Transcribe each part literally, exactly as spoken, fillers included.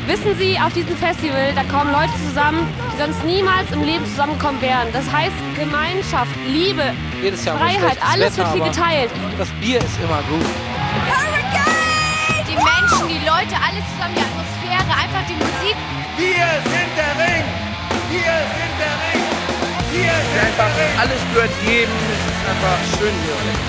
Wissen Sie, auf diesem Festival, da kommen Leute zusammen, die sonst niemals im Leben zusammenkommen wären. Das heißt Gemeinschaft, Liebe, Jedes Jahr Freiheit, alles Wetter, wird hier geteilt. Das Bier ist immer gut. Hurricane! Die Menschen, die Leute, alles zusammen, die Atmosphäre, einfach die Musik. Wir sind der Ring! Wir sind der Ring! Wir sind Einfach der Ring! alles gehört jedem. Es ist einfach schön hier.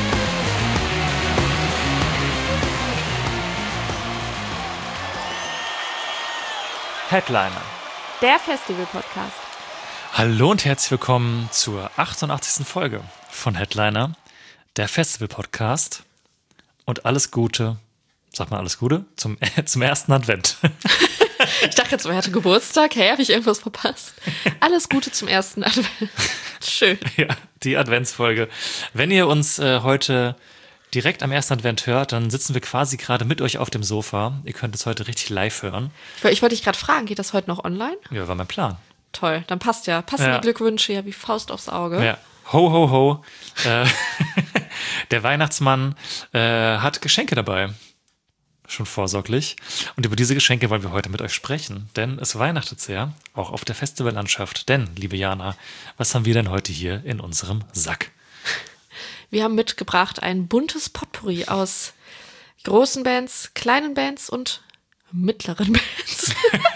Headliner. Der Festival-Podcast. Hallo und herzlich willkommen zur achtundachtzigsten Folge von Headliner, der Festival-Podcast. Und alles Gute, sag mal alles Gute, zum, äh, zum ersten Advent. Ich dachte jetzt, er hatte Geburtstag. Hey, habe ich irgendwas verpasst? Alles Gute zum ersten Advent. Schön. Ja, die Adventsfolge. Wenn ihr uns äh, heute direkt am ersten Advent hört, dann sitzen wir quasi gerade mit euch auf dem Sofa. Ihr könnt es heute richtig live hören. Ich, ich wollte dich gerade fragen, geht das heute noch online? Ja, war mein Plan. Toll, dann passt ja. Passen Ja. die Glückwünsche ja wie Faust aufs Auge. Ja. Ho, ho, ho. Äh, der Weihnachtsmann äh, hat Geschenke dabei. Schon vorsorglich. Und über diese Geschenke wollen wir heute mit euch sprechen. Denn es weihnachtet sehr, auch auf der Festivallandschaft. Denn, liebe Jana, was haben wir denn heute hier in unserem Sack? Wir haben mitgebracht ein buntes Potpourri aus großen Bands, kleinen Bands und mittleren Bands.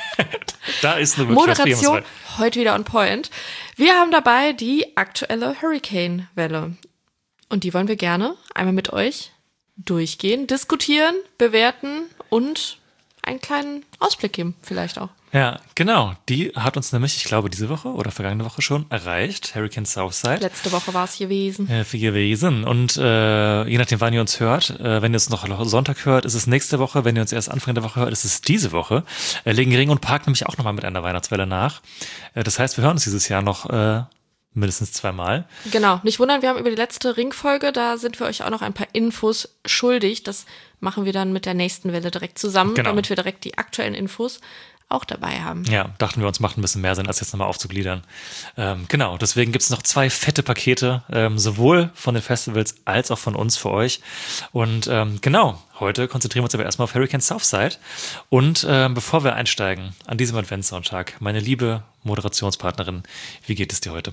Da ist eine wirklich was für Moderation jemand. heute wieder on point. Wir haben dabei die aktuelle Hurricane-Welle. Und die wollen wir gerne einmal mit euch durchgehen, diskutieren, bewerten und einen kleinen Ausblick geben, vielleicht auch. Ja, genau. Die hat uns nämlich, ich glaube, diese Woche oder vergangene Woche schon erreicht. Hurricane Southside. Letzte Woche war es gewesen. Äh, viel gewesen. Und äh, je nachdem, wann ihr uns hört, äh, wenn ihr uns noch Sonntag hört, ist es nächste Woche. Wenn ihr uns erst Anfang der Woche hört, ist es diese Woche. Äh, legen Ring und Park nämlich auch nochmal mit einer Weihnachtswelle nach. Äh, das heißt, wir hören uns dieses Jahr noch äh, mindestens zweimal. Genau, nicht wundern, wir haben über die letzte Ringfolge, da sind wir euch auch noch ein paar Infos schuldig. Das machen wir dann mit der nächsten Welle direkt zusammen, Genau. damit wir direkt die aktuellen Infos auch dabei haben. Ja, dachten wir uns, macht ein bisschen mehr Sinn, als jetzt nochmal aufzugliedern. Ähm, genau, deswegen gibt es noch zwei fette Pakete, ähm, sowohl von den Festivals als auch von uns für euch. Und ähm, genau, heute konzentrieren wir uns aber erstmal auf Hurricane Southside. Und ähm, bevor wir einsteigen an diesem Adventssonntag, meine liebe Moderationspartnerin, wie geht es dir heute?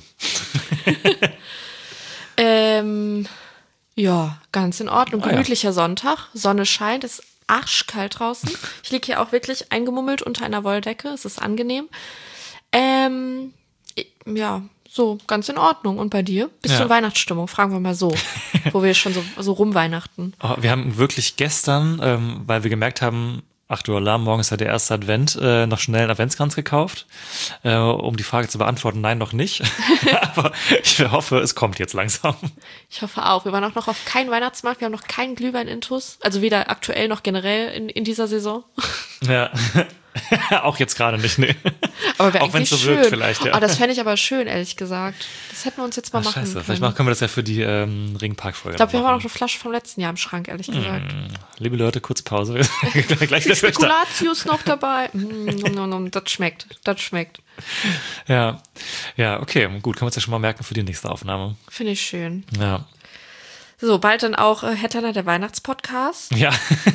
Ähm, ja, ganz in Ordnung. Ah, ja. Gemütlicher Sonntag, Sonne scheint, es ist arschkalt draußen. Ich liege hier auch wirklich eingemummelt unter einer Wolldecke, es ist angenehm. Ähm, ja, so, ganz in Ordnung. Und bei dir? Bist Ja. du in Weihnachtsstimmung? Fragen wir mal so, wo wir schon so, so rumweihnachten. Oh, wir haben wirklich gestern, ähm, weil wir gemerkt haben, ach du Alarm, morgen ist ja der erste Advent, äh, noch schnell einen Adventskranz gekauft, äh, um die Frage zu beantworten, nein, noch nicht. Aber ich hoffe, es kommt jetzt langsam. Ich hoffe auch. Wir waren auch noch auf keinen Weihnachtsmarkt, wir haben noch keinen Glühwein-Intus. Also weder aktuell noch generell in, in dieser Saison. Ja, auch jetzt gerade nicht, nee. Aber wäre Auch wenn es eigentlich so wirkt schön. vielleicht, ja. Oh, das fände ich aber schön, ehrlich gesagt. Das hätten wir uns jetzt mal Ach, machen scheiße, können. vielleicht machen, können wir das ja für die ähm, Ringpark-Folge Ich glaube, wir haben auch noch machen. eine Flasche vom letzten Jahr im Schrank, ehrlich gesagt. Liebe Leute, kurz Pause. Gleich Die wieder für euch da. Spekulatius noch dabei. Mm, nom, nom, das schmeckt, das schmeckt. Ja, ja, okay, gut, können wir uns ja schon mal merken für die nächste Aufnahme. Finde ich schön. Ja, So, bald dann auch äh, Headliner, der Weihnachtspodcast. ja.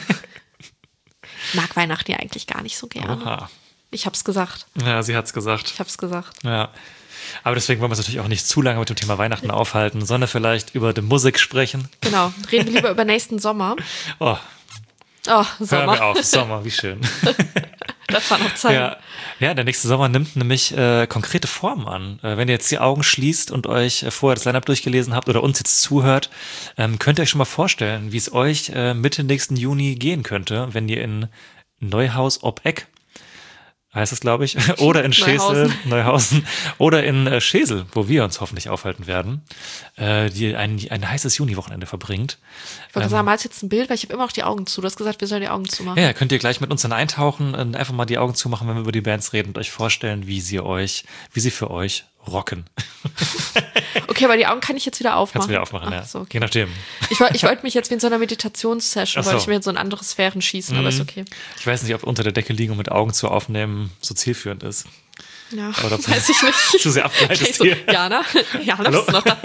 Ich mag Weihnachten ja eigentlich gar nicht so gerne. Oha. Ich hab's gesagt. Ja, sie hat's gesagt. Ich hab's gesagt. Ja. Aber deswegen wollen wir uns natürlich auch nicht zu lange mit dem Thema Weihnachten aufhalten, sondern vielleicht über die Musik sprechen. Genau. Reden wir lieber über nächsten Sommer. Oh, Oh, hören Sommer. wir auf. Sommer, wie schön. Das war noch Zeit. Ja, ja, der nächste Sommer nimmt nämlich äh, konkrete Formen an. Äh, wenn ihr jetzt die Augen schließt und euch äh, vorher das Line-Up durchgelesen habt oder uns jetzt zuhört, ähm, könnt ihr euch schon mal vorstellen, wie es euch äh, Mitte nächsten Juni gehen könnte, wenn ihr in Neuhaus ob Eck, heißt es, glaube ich, oder in Schesel, Neuhausen. Neuhausen, oder in äh, Schesel, wo wir uns hoffentlich aufhalten werden, äh, die ein, ein heißes Juni-Wochenende verbringt. Ich wollte sagen, malst jetzt ein Bild, weil ich habe immer noch die Augen zu. Du hast gesagt, wir sollen die Augen zumachen. Ja, könnt ihr gleich mit uns dann eintauchen und einfach mal die Augen zumachen, wenn wir über die Bands reden und euch vorstellen, wie sie euch, wie sie für euch rocken. Okay, aber die Augen kann ich jetzt wieder aufmachen. Kannst du wieder aufmachen, Ach, ja. so, okay. Je nachdem. Ich, woll- ich wollte mich jetzt wie in so einer Meditationssession, Ach so. wollte ich mir in so in andere Sphären schießen, aber ist okay. Ich weiß nicht, ob unter der Decke liegen und mit Augen zu aufnehmen so zielführend ist. Ja, Oder ob du weiß ich nicht. zu sehr abgleitest Okay, so, hier. Jana, Jana, Hallo? bist du noch da?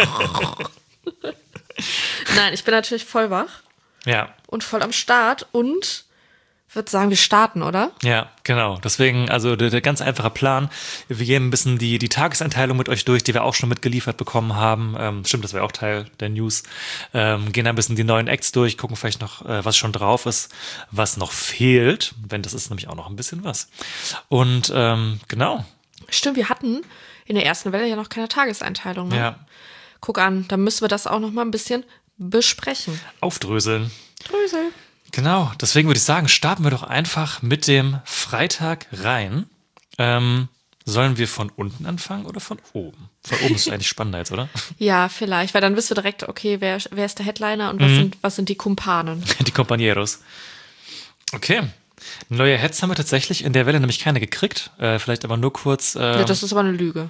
Nein, ich bin natürlich voll wach Ja, und voll am Start und würde sagen, wir starten, oder? Ja, genau. Deswegen, also der, der ganz einfache Plan. Wir gehen ein bisschen die, die Tageseinteilung mit euch durch, die wir auch schon mitgeliefert bekommen haben. Ähm, stimmt, das wäre auch Teil der News. Ähm, gehen ein bisschen die neuen Acts durch, gucken vielleicht noch, äh, was schon drauf ist, was noch fehlt. Wenn das ist nämlich auch noch ein bisschen was. Und ähm, genau. Stimmt, wir hatten in der ersten Welle ja noch keine Tageseinteilung. Ne? Ja. Guck an, dann müssen wir das auch noch mal ein bisschen besprechen. Aufdröseln. Drösel. Genau, deswegen würde ich sagen, starten wir doch einfach mit dem Freitag rein. Ähm, sollen wir von unten anfangen oder von oben? Von oben ist eigentlich spannender jetzt, oder? Ja, vielleicht, weil dann wissen wir direkt, okay, wer, wer ist der Headliner und was, Mhm. sind, was sind die Kumpanen? Die Compañeros. Okay. Neue Heads haben wir tatsächlich in der Welle nämlich keine gekriegt. Äh, vielleicht aber nur kurz. Äh, Ja, das ist aber eine Lüge.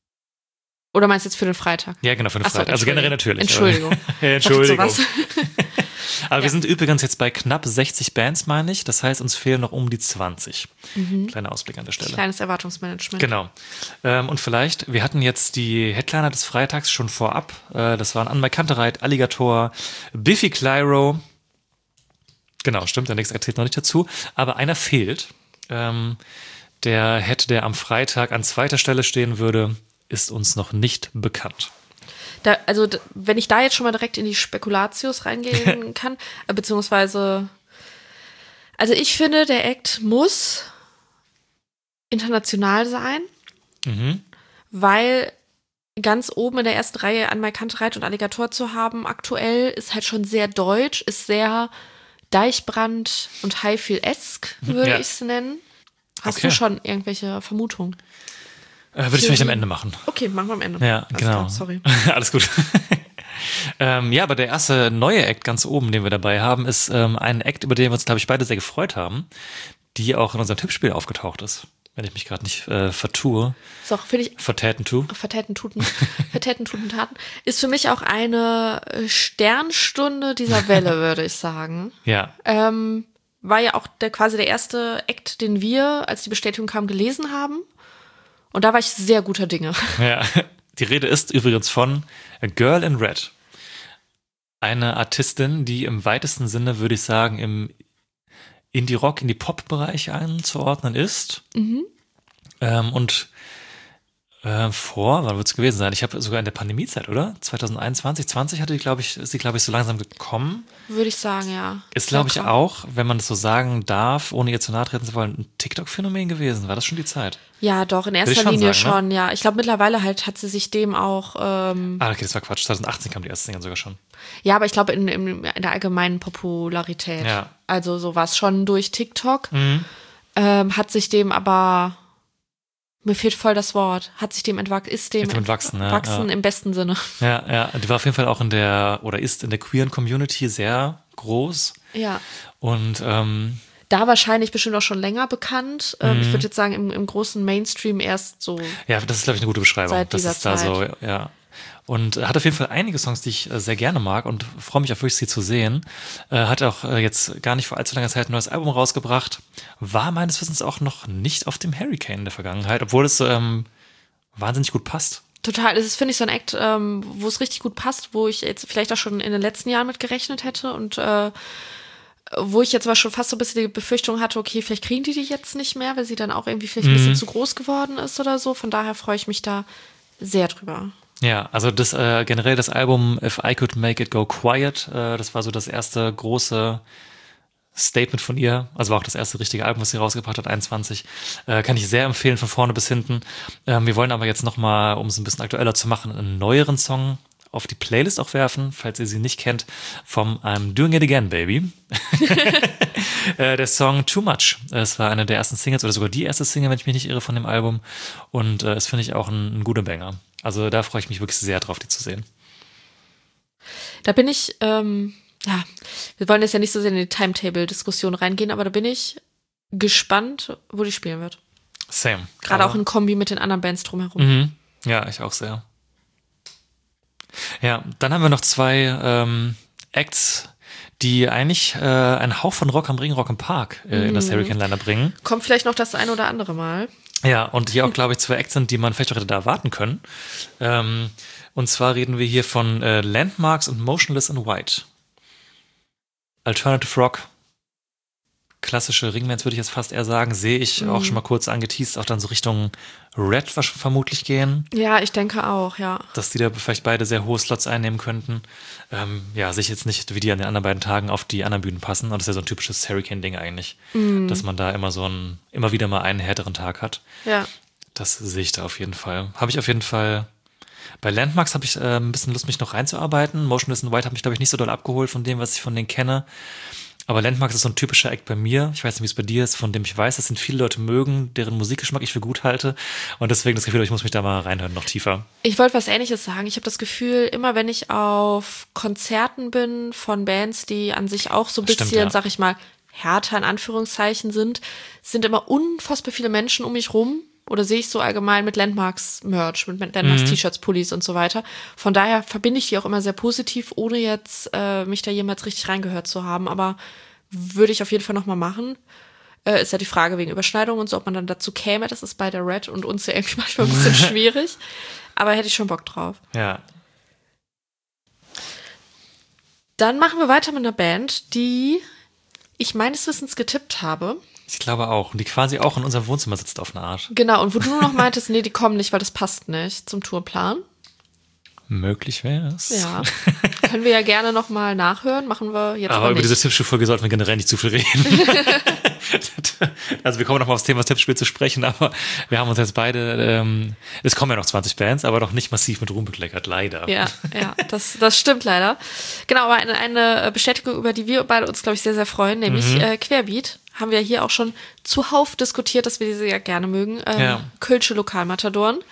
Oder meinst du jetzt für den Freitag? ja, genau, für den Ach so, Freitag. Also generell natürlich. Entschuldigung. Aber, ja, Entschuldigung. Dachte sowas. Aber Ja. wir sind übrigens jetzt bei knapp sechzig Bands, meine ich. Das heißt, uns fehlen noch um die zwanzig. Kleiner Ausblick an der Stelle. Kleines Erwartungsmanagement. Genau. Ähm, und vielleicht, wir hatten jetzt die Headliner des Freitags schon vorab. Äh, das waren Anmai Kantereit, Alligator, Biffy Clyro. Genau, stimmt, der nächste erzählt noch nicht dazu. Aber einer fehlt. Ähm, der Head, der am Freitag an zweiter Stelle stehen würde, ist uns noch nicht bekannt. Da, also, d- wenn ich da jetzt schon mal direkt in die Spekulatius reingehen kann, äh, beziehungsweise, also ich finde, der Act muss international sein, Mhm. weil ganz oben in der ersten Reihe Anmai Kantereit und Alligator zu haben, aktuell ist halt schon sehr deutsch, ist sehr Deichbrand und Highfield-esque, würde Ja. ich es nennen. Hast Okay. du schon irgendwelche Vermutungen? Äh, würde ich vielleicht am Ende machen. Okay, machen wir am Ende. Ja, Alles genau. klar, sorry. Alles gut. ähm, ja, aber der erste neue Act ganz oben, den wir dabei haben, ist ähm, ein Act, über den wir uns, glaube ich, beide sehr gefreut haben, die auch in unserem Tippspiel aufgetaucht ist, wenn ich mich gerade nicht äh, vertue. So, finde ich Vertäten tu. vertäten Tuten, vertäten Tuten Taten, ist für mich auch eine äh, Sternstunde dieser Welle, würde ich sagen. Ja, Ähm, war ja auch der, quasi der erste Act, den wir, als die Bestätigung kam, gelesen haben. Und da war ich sehr guter Dinge. ja. Die Rede ist übrigens von A Girl in Red. Eine Artistin, die im weitesten Sinne, würde ich sagen, im Indie-Rock, Indie-Pop-Bereich einzuordnen ist. Mhm. Ähm, und äh, vor, wann wird es gewesen sein? Ich habe sogar in der Pandemiezeit, oder? zwanzig einundzwanzig, zwanzig hatte die, glaube ich, ist sie, glaube ich, so langsam gekommen. Würde ich sagen, ja. Ist, glaube ich, Locker. auch, wenn man das so sagen darf, ohne ihr zu nahe treten zu wollen, ein TikTok-Phänomen gewesen. War das schon die Zeit? Ja, doch, in ich erster schon Linie sagen, schon, ja. Ich glaube, mittlerweile halt hat sie sich dem auch, ähm, Ah, okay, das war Quatsch. zwanzig achtzehn kam die erste Single sogar schon. ja, aber ich glaube, in, in, in der allgemeinen Popularität. Ja. Also so war es schon durch TikTok. Mhm. Ähm, hat sich dem aber, mir fehlt voll das Wort, hat sich dem entwachsen, ist dem Ist dem entwachsen, ja, wachsen ja. im besten Sinne. Ja, ja. Die war auf jeden Fall auch in der, oder ist in der queeren Community sehr groß. Ja. Und ähm, Da wahrscheinlich bestimmt auch schon länger bekannt. Ähm, Mhm. ich würde jetzt sagen, im, im großen Mainstream erst so. ja, das ist, glaube ich, eine gute Beschreibung. Seit das dieser ist da Zeit. so, ja. Und äh, hat auf jeden Fall einige Songs, die ich äh, sehr gerne mag und freue mich auch wirklich, sie zu sehen. Äh, hat auch äh, jetzt gar nicht vor allzu langer Zeit ein neues Album rausgebracht. War meines Wissens auch noch nicht auf dem Hurricane in der Vergangenheit, obwohl es ähm, wahnsinnig gut passt. Total. Es ist, finde ich, so ein Act, ähm, wo es richtig gut passt, wo ich jetzt vielleicht auch schon in den letzten Jahren mit gerechnet hätte und äh, wo ich jetzt aber schon fast so ein bisschen die Befürchtung hatte, okay, vielleicht kriegen die die jetzt nicht mehr, weil sie dann auch irgendwie vielleicht ein bisschen zu groß geworden ist oder so. Von daher freue ich mich da sehr drüber. Ja, also das äh, generell das Album If I Could Make It Go Quiet, äh, das war so das erste große Statement von ihr, also war auch das erste richtige Album, was sie rausgebracht hat, einundzwanzig. Äh, kann ich sehr empfehlen, von vorne bis hinten. Ähm, wir wollen aber jetzt nochmal, um es ein bisschen aktueller zu machen, einen neueren Song auf die Playlist auch werfen, falls ihr sie nicht kennt, vom I'm Doing It Again, Baby. äh, der Song Too Much. Es war eine der ersten Singles oder sogar die erste Single, wenn ich mich nicht irre, von dem Album. Und äh, es finde ich auch ein, ein guter Banger. Also da freue ich mich wirklich sehr drauf, die zu sehen. Da bin ich, ähm, ja, wir wollen jetzt ja nicht so sehr in die Timetable-Diskussion reingehen, aber da bin ich gespannt, wo die spielen wird. Same. Gerade Aber- auch in Kombi mit den anderen Bands drumherum. Mhm. Ja, ich auch sehr. Ja, dann haben wir noch zwei ähm, Acts, die eigentlich äh, einen Hauch von Rock am Ring, Rock im Park äh, in das Hurricane Liner bringen. Kommt vielleicht noch das ein oder andere Mal. Ja, und hier auch, glaube ich, zwei Acts sind, die man vielleicht auch hätte da erwarten können. Ähm, und zwar reden wir hier von äh, Landmarks und Motionless in White. Alternative Rock. klassische Ringbands, würde ich jetzt fast eher sagen, sehe ich mhm. auch schon mal kurz angeteased, auch dann so Richtung Red vermutlich gehen. Ja, ich denke auch, ja. Dass die da vielleicht beide sehr hohe Slots einnehmen könnten. Ähm, ja, sehe ich jetzt nicht, wie die an den anderen beiden Tagen auf die anderen Bühnen passen. Und das ist ja so ein typisches Hurricane-Ding eigentlich, mhm. dass man da immer so einen, immer wieder mal einen härteren Tag hat. Ja. Das sehe ich da auf jeden Fall. Habe ich auf jeden Fall. Bei Landmarks habe ich äh, ein bisschen Lust, mich noch reinzuarbeiten. Motionless in White hat mich, glaube ich, nicht so doll abgeholt von dem, was ich von denen kenne. Aber Landmarks ist so ein typischer Act bei mir. Ich weiß nicht, wie es bei dir ist, von dem ich weiß, dass sind viele Leute mögen, deren Musikgeschmack ich für gut halte. Und deswegen das Gefühl, ich muss mich da mal reinhören, noch tiefer. Ich wollte was Ähnliches sagen. Ich habe das Gefühl, immer wenn ich auf Konzerten bin von Bands, die an sich auch so ein bisschen, Stimmt, ja. sag ich mal, härter in Anführungszeichen sind, sind immer unfassbar viele Menschen um mich rum. Oder sehe ich so allgemein mit Landmarks-Merch, mit Landmarks-T-Shirts, Pullis und so weiter. Von daher verbinde ich die auch immer sehr positiv, ohne jetzt äh, mich da jemals richtig reingehört zu haben. Aber würde ich auf jeden Fall nochmal machen. Äh, ist ja die Frage wegen Überschneidung und so, ob man dann dazu käme. Das ist bei der Red und uns ja irgendwie manchmal ein bisschen schwierig. Aber hätte ich schon Bock drauf. Ja. Dann machen wir weiter mit einer Band, die ich meines Wissens getippt habe. Ich glaube auch. Und die quasi auch in unserem Wohnzimmer sitzt auf eine Art. Genau, und wo du noch meintest, nee, die kommen nicht, weil das passt nicht zum Tourplan. Möglich wäre es. Ja, können wir ja gerne nochmal nachhören. Machen wir jetzt aber, aber über nicht. diese Tippspielfolge sollten wir generell nicht zu viel reden. Also wir kommen nochmal aufs Thema Tippspiel zu sprechen, aber wir haben uns jetzt beide, ähm, es kommen ja noch zwanzig Bands, aber noch nicht massiv mit Ruhm bekleckert, leider. Ja, ja, das, das stimmt leider. Genau, aber eine, eine Bestätigung, über die wir beide uns, glaube ich, sehr, sehr freuen, nämlich mhm. äh, Querbeat. Haben wir hier auch schon zuhauf diskutiert, dass wir diese ja gerne mögen. Ähm, ja. Kölsche Lokalmatadoren.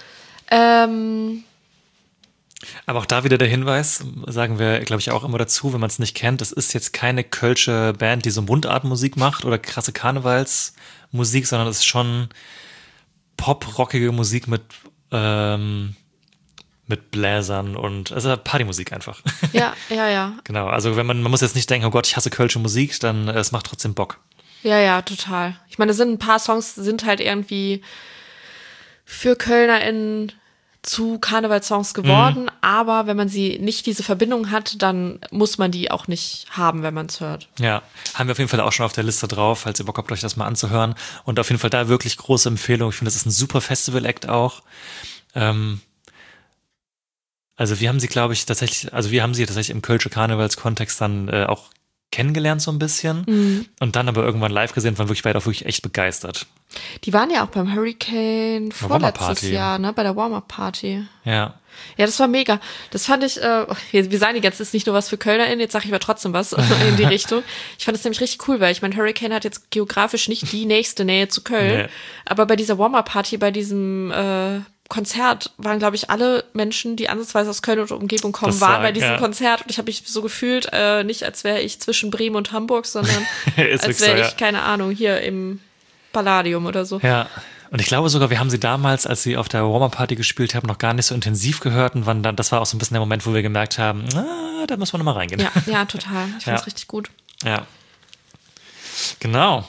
Ähm, Aber auch da wieder der Hinweis, sagen wir, glaube ich, auch immer dazu, wenn man es nicht kennt, es ist jetzt keine kölsche Band, die so Mundartmusik macht oder krasse Karnevalsmusik, sondern es ist schon pop-rockige Musik mit, ähm, mit Bläsern und also Partymusik einfach. Ja, ja, ja. Genau, also wenn man, man muss jetzt nicht denken, oh Gott, ich hasse kölsche Musik, dann äh, es macht trotzdem Bock. Ja, ja, total. Ich meine, es sind ein paar Songs, sind halt irgendwie für KölnerInnen zu Karnevalssongs geworden, mhm. aber wenn man sie nicht diese Verbindung hat, dann muss man die auch nicht haben, wenn man es hört. Ja, haben wir auf jeden Fall auch schon auf der Liste drauf, falls ihr Bock habt, euch das mal anzuhören. Und auf jeden Fall da wirklich große Empfehlung. Ich finde, das ist ein super Festival-Act auch. Ähm, also wir haben sie, glaube ich, tatsächlich, also wir haben sie tatsächlich im Kölsche Karnevalskontext dann äh, auch kennengelernt so ein bisschen mhm. und dann aber irgendwann live gesehen, waren wirklich beide auch wirklich echt begeistert. Die waren ja auch beim Hurricane vorletztes Jahr, ne, bei der Warm-Up-Party. Ja. Ja, das war mega. Das fand ich, äh, wir sagen jetzt, ist nicht nur was für KölnerInnen, jetzt sage ich aber trotzdem was in die Richtung. Ich fand das nämlich richtig cool, weil ich mein Hurricane hat jetzt geografisch nicht die nächste Nähe zu Köln, nee. aber bei dieser Warm-Up-Party, bei diesem äh, Konzert waren, glaube ich, alle Menschen, die ansatzweise aus Köln und Umgebung kommen, das waren sagen, bei diesem ja. Konzert und ich habe mich so gefühlt, äh, nicht als wäre ich zwischen Bremen und Hamburg, sondern als wäre ich, ja. keine Ahnung, hier im Palladium oder so. Ja, und ich glaube sogar, wir haben sie damals, als sie auf der Warm-Up-Party gespielt haben, noch gar nicht so intensiv gehört und waren dann, das war auch so ein bisschen der Moment, wo wir gemerkt haben, ah, da müssen wir nochmal reingehen. Ja, ja, total. Ich fand's ja. richtig gut. Ja. Genau.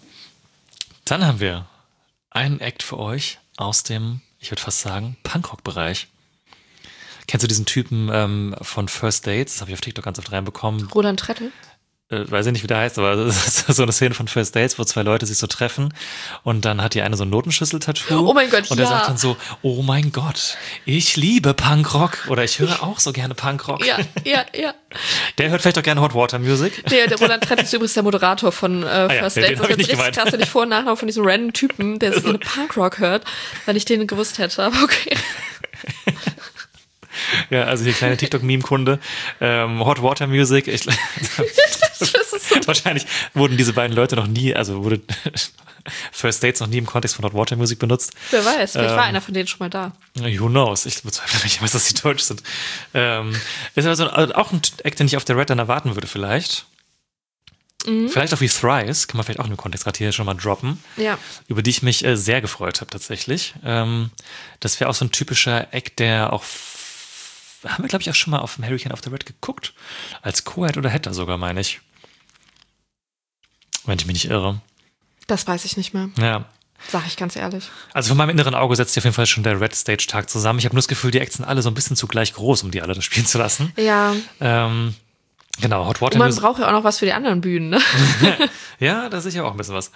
Dann haben wir einen Act für euch aus dem, ich würde fast sagen, Punkrock-Bereich. Kennst du diesen Typen ähm, von First Dates? Das habe ich auf TikTok ganz oft reinbekommen. Roland Trettel? Äh, weiß ich nicht, wie der heißt, aber das ist so eine Szene von First Dates, wo zwei Leute sich so treffen und dann hat die eine so ein Notenschüssel-Tattoo. Oh mein Gott, und ja. Und er sagt dann so, oh mein Gott, ich liebe Punkrock oder ich höre auch so gerne Punkrock. Ja, ja, ja. Der hört vielleicht auch gerne Hot Water Music. Der, der Roland Trettel ist übrigens der Moderator von äh, ah ja, First den, Dates. Den Das ist jetzt richtig gemeint. krass, wenn ich Vor- und Nachname von diesem random Typen, der so gerne Punkrock hört, wenn ich den gewusst hätte, aber okay. Ja, also hier kleine TikTok-Meme-Kunde. Ähm, Hot Water Music. Ich, das ist so wahrscheinlich wurden diese beiden Leute noch nie, also wurde First Dates noch nie im Kontext von Hot Water Music benutzt. Wer weiß, vielleicht ähm, war einer von denen schon mal da. Who knows? Ich bezweifle nicht, dass die deutsch sind. Ähm, ist also auch ein Act, den ich auf der Red dann erwarten würde vielleicht. Mhm. Vielleicht auch wie Thrice, kann man vielleicht auch in dem Kontext gerade hier schon mal droppen. Ja. Über die ich mich äh, sehr gefreut habe tatsächlich. Ähm, das wäre auch so ein typischer Act, der auch haben wir, glaube ich, auch schon mal auf dem Hurricane of the Red geguckt. Als Co-Head oder Header sogar, meine ich. Wenn ich mich nicht irre. Das weiß ich nicht mehr. Ja. Sag ich ganz ehrlich. Also von meinem inneren Auge setzt sich auf jeden Fall schon der Red Stage-Tag zusammen. Ich habe nur das Gefühl, die Acts sind alle so ein bisschen zu gleich groß, um die alle da spielen zu lassen. Ja. Ähm, genau, Hot Water Und man Music. braucht ja auch noch was für die anderen Bühnen, ne? Ja, da sehe ich auch ein bisschen was.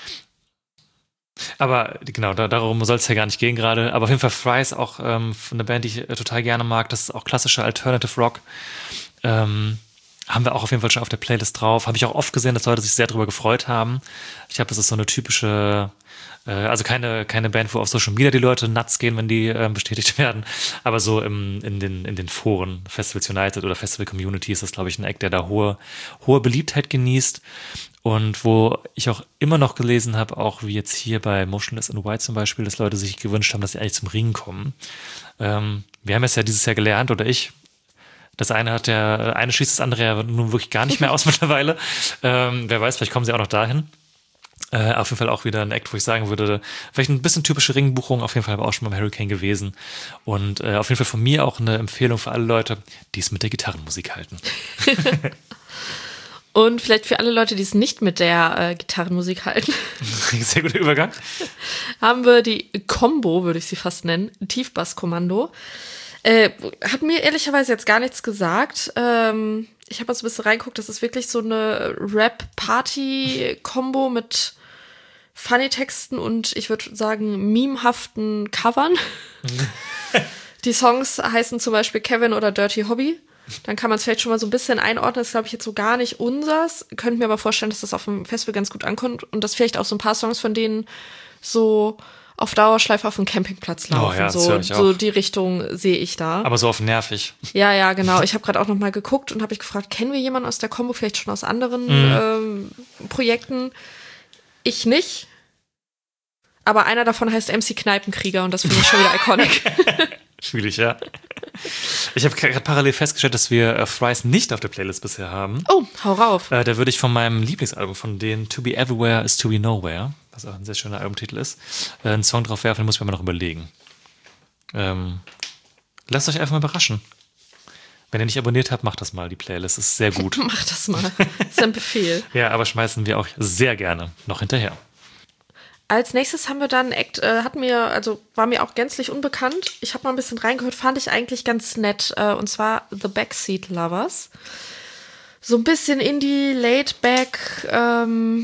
Aber genau, da, darum soll es ja gar nicht gehen gerade. Aber auf jeden Fall Fries auch ähm, eine Band, die ich äh, total gerne mag. Das ist auch klassischer Alternative Rock. Ähm, haben wir auch auf jeden Fall schon auf der Playlist drauf. Habe ich auch oft gesehen, dass Leute sich sehr darüber gefreut haben. Ich glaube, das ist so eine typische, äh, also keine, keine Band, wo auf Social Media die Leute nuts gehen, wenn die äh, bestätigt werden. Aber so im, in, den, in den Foren, Festivals United oder Festival Community ist das, glaube ich, ein Act, der da hohe, hohe Beliebtheit genießt. Und wo ich auch immer noch gelesen habe, auch wie jetzt hier bei Motionless in White zum Beispiel, dass Leute sich gewünscht haben, dass sie eigentlich zum Ring kommen. Ähm, wir haben es ja dieses Jahr gelernt, oder ich, das eine hat ja, eine schließt das andere ja nun wirklich gar nicht mehr aus mittlerweile. Ähm, wer weiß, vielleicht kommen sie auch noch dahin. Äh, auf jeden Fall auch wieder ein Act, wo ich sagen würde, vielleicht ein bisschen typische Ringbuchung, auf jeden Fall aber auch schon beim Hurricane gewesen. Und äh, auf jeden Fall von mir auch eine Empfehlung für alle Leute, die es mit der Gitarrenmusik halten. Und vielleicht für alle Leute, die es nicht mit der äh, Gitarrenmusik halten. Sehr guter Übergang. Haben wir die Combo, würde ich sie fast nennen, Tiefbass-Kommando. Äh, hat mir ehrlicherweise jetzt gar nichts gesagt. Ähm, ich habe mal so ein bisschen reingeguckt, das ist wirklich so eine Rap-Party-Kombo mit Funny-Texten und ich würde sagen memehaften Covern. Die Songs heißen zum Beispiel Kevin oder Dirty Hobby. Dann kann man es vielleicht schon mal so ein bisschen einordnen. Das ist, glaube ich, jetzt so gar nicht unsers. Könnte mir aber vorstellen, dass das auf dem Festival ganz gut ankommt und dass vielleicht auch so ein paar Songs von denen so auf Dauerschleife auf dem Campingplatz laufen. Oh ja, das so, höre ich auch. so die Richtung sehe ich da. Aber so auf nervig. Ja, ja, genau. Ich habe gerade auch noch mal geguckt und habe ich gefragt, kennen wir jemanden aus der Combo, vielleicht schon aus anderen Mhm. ähm, Projekten? Ich nicht. Aber einer davon heißt M C Kneipenkrieger und das finde ich schon wieder iconic. Schwierig, ja. Ich habe gerade parallel festgestellt, dass wir äh, Fries nicht auf der Playlist bisher haben. Oh, hau rauf. Äh, da würde ich von meinem Lieblingsalbum, von denen To Be Everywhere is To Be Nowhere, was auch ein sehr schöner Albumtitel ist, äh, einen Song drauf werfen, den muss ich mir mal noch überlegen. Ähm, lasst euch einfach mal überraschen. Wenn ihr nicht abonniert habt, macht das mal, die Playlist ist sehr gut. Mach das mal. Das ist ein Befehl. Ja, aber schmeißen wir auch sehr gerne noch hinterher. Als nächstes haben wir dann Act, äh, hat mir, also war mir auch gänzlich unbekannt. Ich habe mal ein bisschen reingehört, fand ich eigentlich ganz nett. Äh, und zwar The Backseat Lovers. So ein bisschen Indie, laid back. Ähm,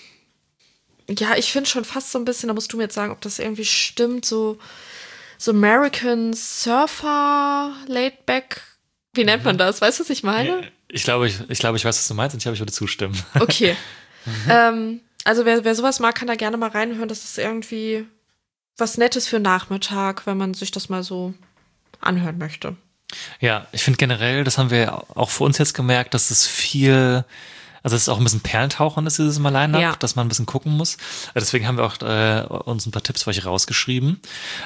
ja, ich finde schon fast so ein bisschen, da musst du mir jetzt sagen, ob das irgendwie stimmt, so, so American Surfer, laid back. Wie nennt man das? Weißt du, was ich meine? Ich glaube, ich, ich, glaube, ich weiß, was du meinst und ich glaube, ich würde zustimmen. Okay. ähm, also wer, wer sowas mag, kann da gerne mal reinhören. Das ist irgendwie was Nettes für Nachmittag, wenn man sich das mal so anhören möchte. Ja, ich finde generell, das haben wir auch für uns jetzt gemerkt, dass es viel, also es ist auch ein bisschen Perlentauchen ist dieses Mal Line-Up, Ja. dass man ein bisschen gucken muss. Deswegen haben wir auch äh, uns ein paar Tipps für euch rausgeschrieben.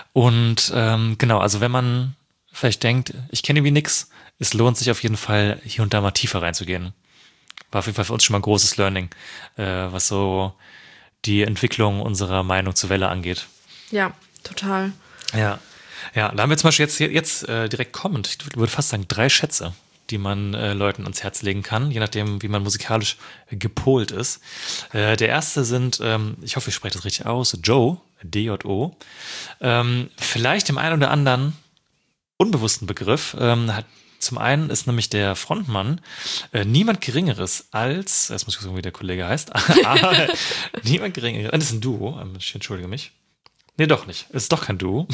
Und ähm, genau, also wenn man vielleicht denkt, ich kenne irgendwie nix, es lohnt sich auf jeden Fall, hier und da mal tiefer reinzugehen. War auf jeden Fall für uns schon mal ein großes Learning, äh, was so die Entwicklung unserer Meinung zur Welle angeht. Ja, total. Ja, ja, da haben wir zum Beispiel jetzt, jetzt äh, direkt kommend, ich würde fast sagen, drei Schätze, die man äh, Leuten ans Herz legen kann, je nachdem, wie man musikalisch gepolt ist. Äh, der erste sind, ähm, ich hoffe, ich spreche das richtig aus, Joe, D J O. Ähm, vielleicht dem einen oder anderen unbewussten Begriff, ähm, hat zum einen ist nämlich der Frontmann äh, niemand Geringeres als, jetzt muss ich gucken, wie der Kollege heißt, aber niemand Geringeres, das ist ein Duo, ich entschuldige mich. Nee, doch nicht, es ist doch kein Duo.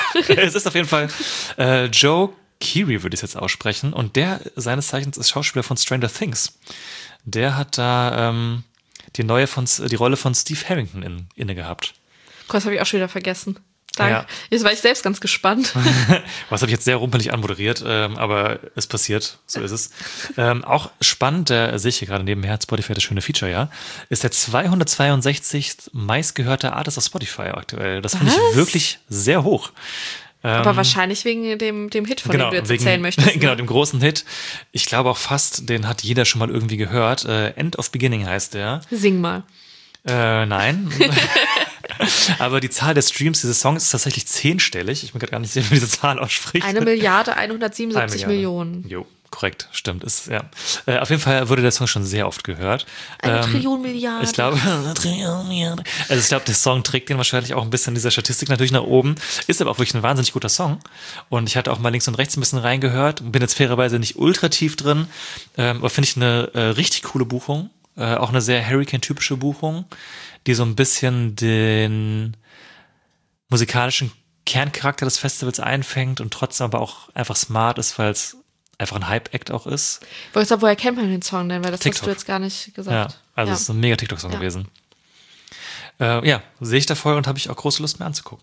Es ist auf jeden Fall äh, Joe Keery, würde ich es jetzt aussprechen, und der seines Zeichens ist Schauspieler von Stranger Things. Der hat da ähm, die neue von, die Rolle von Steve Harrington in, inne gehabt. Das habe ich auch schon wieder vergessen. Danke. Ja. Jetzt war ich selbst ganz gespannt. Was habe ich jetzt sehr rumpelig anmoderiert, ähm, aber es passiert, so ist es. Ähm, auch spannend, der sehe ich hier gerade nebenher, Spotify, das schöne Feature, ja, ist der zweihundertzweiundsechzig meistgehörte Artist auf Spotify aktuell. Das finde ich wirklich sehr hoch. Aber Ähm, wahrscheinlich wegen dem, dem Hit, von genau, dem du jetzt wegen, erzählen möchtest. Ne? Genau, dem großen Hit. Ich glaube auch fast, den hat jeder schon mal irgendwie gehört. Äh, End of Beginning heißt der. Sing mal. Äh, nein. Aber die Zahl der Streams dieses Songs ist tatsächlich zehnstellig. Ich bin gerade gar nicht sicher, wie man diese Zahl ausspricht. Eine Milliarde hundertsiebenundsiebzig Eine Milliarde. Millionen. Jo, korrekt, stimmt. Ist, ja. Äh, auf jeden Fall wurde der Song schon sehr oft gehört. Eine Ähm, Trillion Milliarden. Ich glaube, eine Trillion Milliarden. Also ich glaube, der Song trägt den wahrscheinlich auch ein bisschen in dieser Statistik natürlich nach oben. Ist aber auch wirklich ein wahnsinnig guter Song. Und ich hatte auch mal links und rechts ein bisschen reingehört. Bin jetzt fairerweise nicht ultra tief drin. Ähm, aber finde ich eine äh, richtig coole Buchung. Äh, auch eine sehr Hurricane-typische Buchung, die so ein bisschen den musikalischen Kerncharakter des Festivals einfängt und trotzdem aber auch einfach smart ist, weil es einfach ein Hype-Act auch ist. Wo ich sag, woher kennt man den Song denn? Weil das TikTok. hast du jetzt gar nicht gesagt. Ja, also Ja. es ist ein mega TikTok-Song Ja. gewesen. Äh, ja, sehe ich da voll und habe ich auch große Lust, mir anzugucken.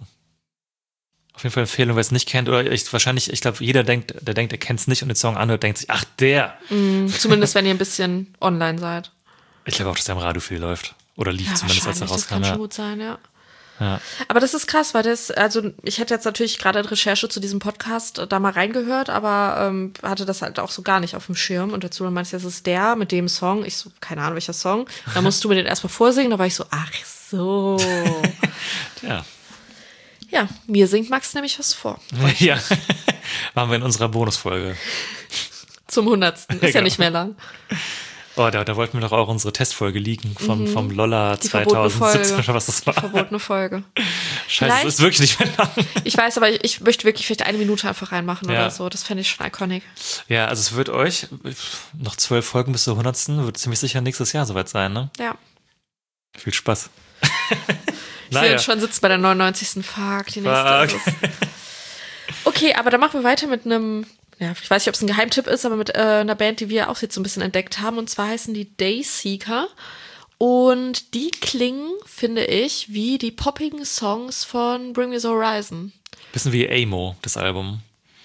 Auf jeden Fall Empfehlung, wer es nicht kennt. Oder ich, wahrscheinlich, ich glaube, jeder denkt, der denkt, er kennt es nicht und den Song anhört, denkt sich, ach, der. Mm, zumindest, wenn ihr ein bisschen online seid. Ich glaube auch, dass der im Radio viel läuft. Oder lief Ja, zumindest, als er wahrscheinlich, das kann rauskam. schon Ja. gut sein, ja. Ja. Aber das ist krass, weil das, also ich hätte jetzt natürlich gerade in Recherche zu diesem Podcast da mal reingehört, aber ähm, hatte das halt auch so gar nicht auf dem Schirm. Und dazu meinte ich, das ist der mit dem Song. Ich so, keine Ahnung, welcher Song. Da musst du mir den erstmal vorsingen. Da war ich so, ach so. Ja. Ja, mir singt Max nämlich was vor. Ja. Machen wir in unserer Bonusfolge. Zum Hundertsten. Ist ja Genau. nicht mehr lang. Oh, da, da wollten wir doch auch unsere Testfolge leaken vom, Mhm. vom Lolla Die verbotene zweitausendsiebzehn Folge. oder was das war. Verbotene Folge. Scheiße, das ist wirklich nicht mehr lang. Ich weiß, aber ich, ich möchte wirklich vielleicht eine Minute einfach reinmachen Ja. oder so. Das fände ich schon iconic. Ja, also es wird euch noch zwölf Folgen bis zur hundertsten wird ziemlich sicher nächstes Jahr soweit sein, ne? Ja. Viel Spaß. Ich sehe uns schon sitzen bei der neunundneunzigsten Fuck, die nächste Fuck. ist es. Okay, aber dann machen wir weiter mit einem, ja, ich weiß nicht, ob es ein Geheimtipp ist, aber mit äh, einer Band, die wir auch jetzt so ein bisschen entdeckt haben. Und zwar heißen die Dayseeker. Und die klingen, finde ich, wie die poppigen Songs von Bring Me the Horizon. Bisschen wie Amo, das Album.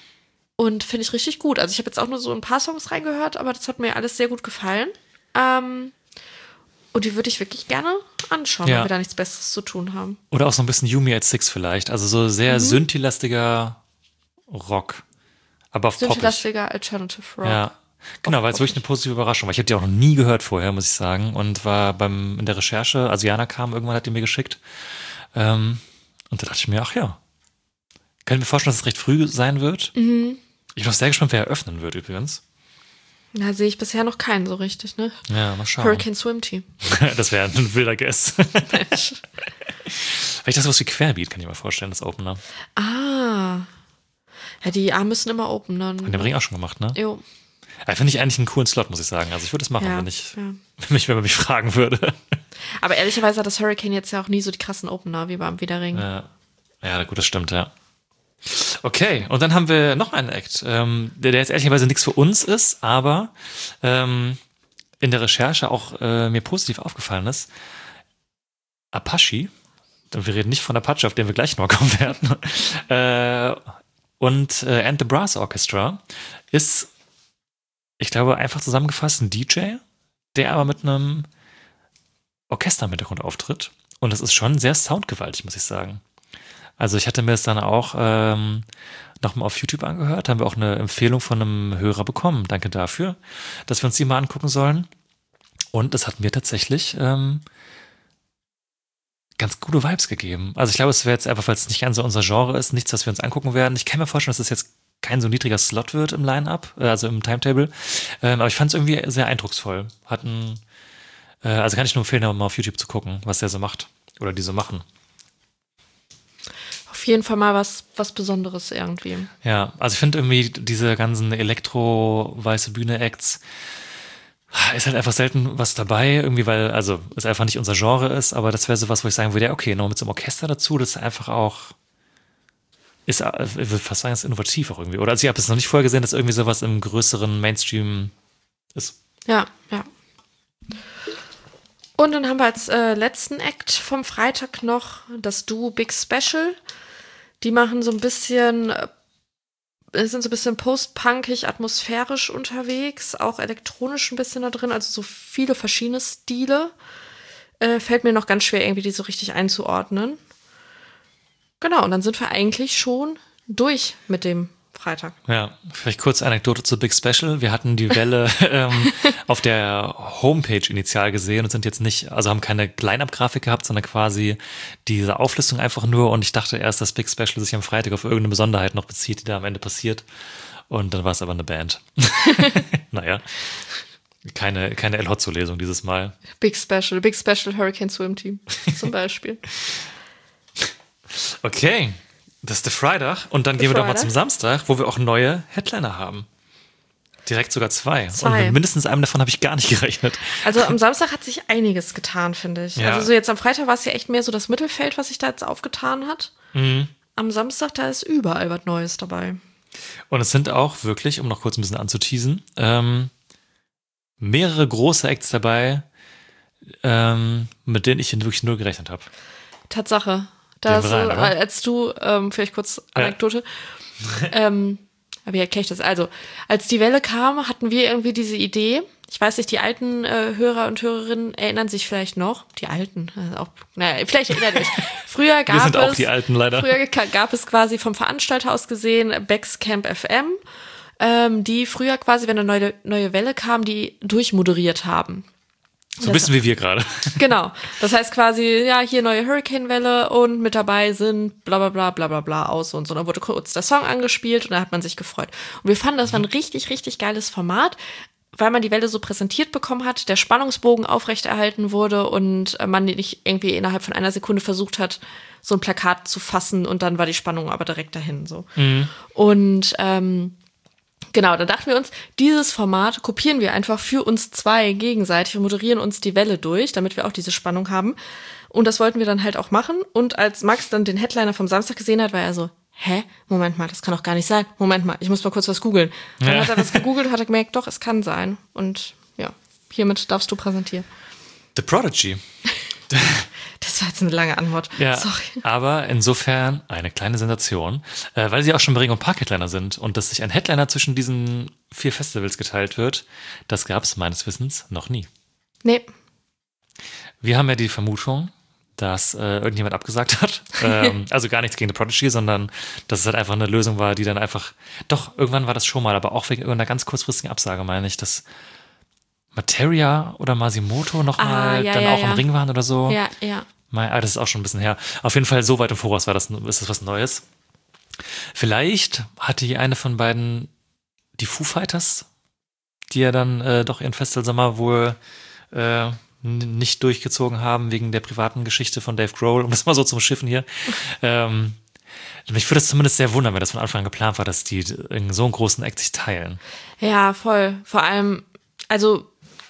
Und finde ich richtig gut. Also ich habe jetzt auch nur so ein paar Songs reingehört, aber das hat mir alles sehr gut gefallen. Ähm, und die würde ich wirklich gerne anschauen, Ja. wenn wir da nichts Besseres zu tun haben. Oder auch so ein bisschen You Me at Six vielleicht. Also so sehr Mhm. synthi-lastiger Rock. Aber auf poppig. Synthi-lastiger Alternative Rock. Ja. Genau, war jetzt wirklich eine positive Überraschung, weil ich habe die auch noch nie gehört vorher, muss ich sagen. Und war beim in der Recherche, also Jana kam, irgendwann hat die mir geschickt. Ähm, und da dachte ich mir, ach ja. Kann ich mir vorstellen, dass es recht früh sein wird. Mhm. Ich bin auch sehr gespannt, wer eröffnen wird übrigens. Da sehe ich bisher noch keinen so richtig, ne? Ja, mal schauen. Hurricane Swim Team. Das wäre ein wilder Guess. Vielleicht das was wie Querbeat, kann ich mir vorstellen, das Opener. Ah. Ja, die A müssen immer openen. Haben den Ring auch schon gemacht, ne? Jo. Ja, finde ich eigentlich einen coolen Slot, muss ich sagen. Also ich würde es machen, Ja, wenn ich, ja. wenn mich, wenn man mich fragen würde. Aber ehrlicherweise hat das Hurricane jetzt ja auch nie so die krassen Opener wie beim Wiedering. Ja. Ja, gut, das stimmt, ja. Okay, und dann haben wir noch einen Act, ähm, der, der jetzt ehrlicherweise nichts für uns ist, aber ähm, in der Recherche auch äh, mir positiv aufgefallen ist. Apache, wir reden nicht von Apache, auf den wir gleich noch kommen werden, äh, und äh, And the Brass Orchestra ist, ich glaube, einfach zusammengefasst ein D J, der aber mit einem Orchester im Hintergrund auftritt. Und das ist schon sehr soundgewaltig, muss ich sagen. Also ich hatte mir es dann auch ähm, nochmal auf YouTube angehört, haben wir auch eine Empfehlung von einem Hörer bekommen. Danke dafür, dass wir uns die mal angucken sollen. Und es hat mir tatsächlich ähm, ganz gute Vibes gegeben. Also ich glaube, es wäre jetzt einfach, weil es nicht ganz so unser Genre ist, nichts, was wir uns angucken werden. Ich kann mir vorstellen, dass es jetzt kein so niedriger Slot wird im Line-Up, äh, also im Timetable. Ähm, aber ich fand es irgendwie sehr eindrucksvoll. Hatten, äh, also kann ich nur empfehlen, mal auf YouTube zu gucken, was der so macht. Oder die so machen. Auf jeden Fall mal was, was Besonderes irgendwie. Ja, also ich finde irgendwie diese ganzen Elektro-weiße Bühne-Acts ist halt einfach selten was dabei, irgendwie, weil, also es einfach nicht unser Genre ist, aber das wäre so was, wo ich sagen würde, ja, okay, noch mit so einem Orchester dazu, das ist einfach auch, ist, ich würde fast sagen, ist innovativ auch irgendwie. Oder also ich habe es noch nicht vorher gesehen, dass irgendwie sowas im größeren Mainstream ist. Ja, ja. Und dann haben wir als äh, letzten Act vom Freitag noch das Duo Big Special. Die machen so ein bisschen, äh, sind so ein bisschen post-punkig, atmosphärisch unterwegs, auch elektronisch ein bisschen da drin, also so viele verschiedene Stile. Äh, fällt mir noch ganz schwer, irgendwie die so richtig einzuordnen. Genau, und dann sind wir eigentlich schon durch mit dem Freitag. Ja, vielleicht kurz Anekdote zu Big Special. Wir hatten die Welle ähm, auf der Homepage initial gesehen und sind jetzt nicht, also haben keine Line-Up-Grafik gehabt, sondern quasi diese Auflistung einfach nur. Und ich dachte erst, dass Big Special sich am Freitag auf irgendeine Besonderheit noch bezieht, die da am Ende passiert. Und dann war es aber eine Band. Naja, keine, keine El Hotzo-Lesung dieses Mal. Big Special, Big Special Hurricane Swim Team zum Beispiel. Okay, das ist der Freitag. Und dann Der gehen wir doch mal Freitag. zum Samstag, wo wir auch neue Headliner haben. Direkt sogar zwei. Zwei. Und mit mindestens einem davon habe ich gar nicht gerechnet. Also am Samstag hat sich einiges getan, finde ich. Ja. Also so jetzt am Freitag war es ja echt mehr so das Mittelfeld, was sich da jetzt aufgetan hat. Mhm. Am Samstag, da ist überall was Neues dabei. Und es sind auch wirklich, um noch kurz ein bisschen anzuteasen, ähm, mehrere große Acts dabei, ähm, mit denen ich wirklich null gerechnet habe. Tatsache. Da Gehen ist, wir rein, äh, oder? als du, ähm, vielleicht kurz Anekdote, ja. ähm, aber wie erkläre ich das? Also, als die Welle kam, hatten wir irgendwie diese Idee. Ich weiß nicht, die alten äh, Hörer und Hörerinnen erinnern sich vielleicht noch. Die alten, äh, auch, naja, vielleicht erinnert euch. Früher gab Wir sind es, auch die Alten leider. Früher gab es quasi vom Veranstalter aus gesehen Becks Camp F M, ähm, die früher quasi, wenn eine neue, neue Welle kam, die durchmoderiert haben. So ein bisschen wie wir gerade. Genau. Das heißt quasi, ja, hier neue Hurricane-Welle und mit dabei sind bla bla bla bla bla bla aus und so. Dann wurde kurz der Song angespielt und da hat man sich gefreut. Und wir fanden, das war ein richtig, richtig geiles Format, weil man die Welle so präsentiert bekommen hat, der Spannungsbogen aufrechterhalten wurde und man nicht irgendwie innerhalb von einer Sekunde versucht hat, so ein Plakat zu fassen und dann war die Spannung aber direkt dahin. So. Mhm. Und ähm, genau, da dachten wir uns, dieses Format kopieren wir einfach für uns zwei gegenseitig und moderieren uns die Welle durch, damit wir auch diese Spannung haben. Und das wollten wir dann halt auch machen. Und als Max dann den Headliner vom Samstag gesehen hat, war er so, hä? Moment mal, das kann doch gar nicht sein. Moment mal, ich muss mal kurz was googeln. Dann ja. hat er das gegoogelt und hat gemerkt, doch, es kann sein. Und ja, hiermit darfst du präsentieren. The Prodigy. Das war jetzt eine lange Antwort. Ja, sorry. Aber insofern eine kleine Sensation, äh, weil sie auch schon bei Ring und Park Headliner sind und dass sich ein Headliner zwischen diesen vier Festivals geteilt wird, das gab es meines Wissens noch nie. Nee. Wir haben ja die Vermutung, dass äh, irgendjemand abgesagt hat. ähm, also gar nichts gegen The Prodigy, sondern dass es halt einfach eine Lösung war, die dann einfach, doch, irgendwann war das schon mal, aber auch wegen irgendeiner ganz kurzfristigen Absage, meine ich, dass Materia oder Masimoto nochmal ah, ja, dann ja, auch ja. im Ring waren oder so. Ja, ja. Ah, das ist auch schon ein bisschen her. Auf jeden Fall so weit im Voraus war das, ist das was Neues. Vielleicht hatte die eine von beiden die Foo Fighters, die ja dann äh, doch ihren Festivalsommer wohl äh, n- nicht durchgezogen haben wegen der privaten Geschichte von Dave Grohl, um das mal so zum Schiffen hier. ähm, mich würde es zumindest sehr wundern, wenn das von Anfang an geplant war, dass die in so einen großen Act sich teilen. Ja, voll. Vor allem, also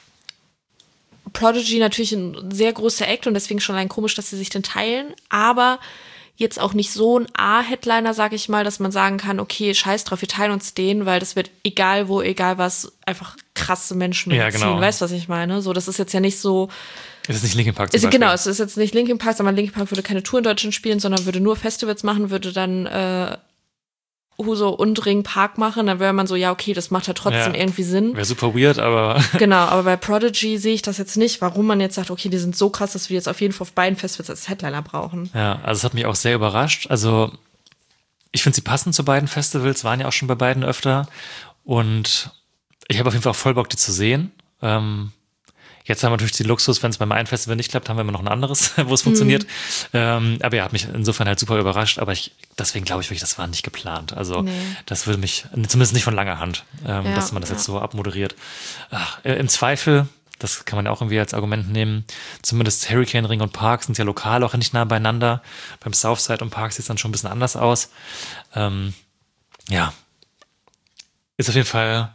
Prodigy natürlich ein sehr großer Act und deswegen schon allein komisch, dass sie sich den teilen, aber jetzt auch nicht so ein A-Headliner, sag ich mal, dass man sagen kann, okay, scheiß drauf, wir teilen uns den, weil das wird egal wo, egal was, einfach krasse Menschen mitziehen. Ja, genau. Weißt du, was ich meine? So, das ist jetzt ja nicht so. Es ist nicht Linkin Park zum ist, Beispiel. Genau, es ist jetzt nicht Linkin Park, sondern Linkin Park würde keine Tour in Deutschland spielen, sondern würde nur Festivals machen, würde dann äh, Huso und Ring Park machen, dann wäre man so, ja, okay, das macht ja trotzdem Ja. irgendwie Sinn. Wäre super weird, aber Genau, aber bei Prodigy sehe ich das jetzt nicht, warum man jetzt sagt, okay, die sind so krass, dass wir jetzt auf jeden Fall auf beiden Festivals als Headliner brauchen. ja, also es hat mich auch sehr überrascht. Also ich finde, sie passen zu beiden Festivals, waren ja auch schon bei beiden öfter und ich habe auf jeden Fall auch voll Bock, die zu sehen. Ähm, jetzt haben wir natürlich den Luxus, wenn es beim einen Festival nicht klappt, haben wir immer noch ein anderes, wo es funktioniert. Ähm, aber ja, hat mich insofern halt super überrascht, aber ich, deswegen glaube ich wirklich, das war nicht geplant. Also Nee. das würde mich, zumindest nicht von langer Hand, ähm, Ja, dass man das ja. jetzt so abmoderiert. Ach, äh, im Zweifel, das kann man ja auch irgendwie als Argument nehmen, zumindest Hurricane Ring und Park sind ja lokal auch nicht nah beieinander. Beim Southside und Park sieht es dann schon ein bisschen anders aus. Ähm, ja, ist auf jeden Fall,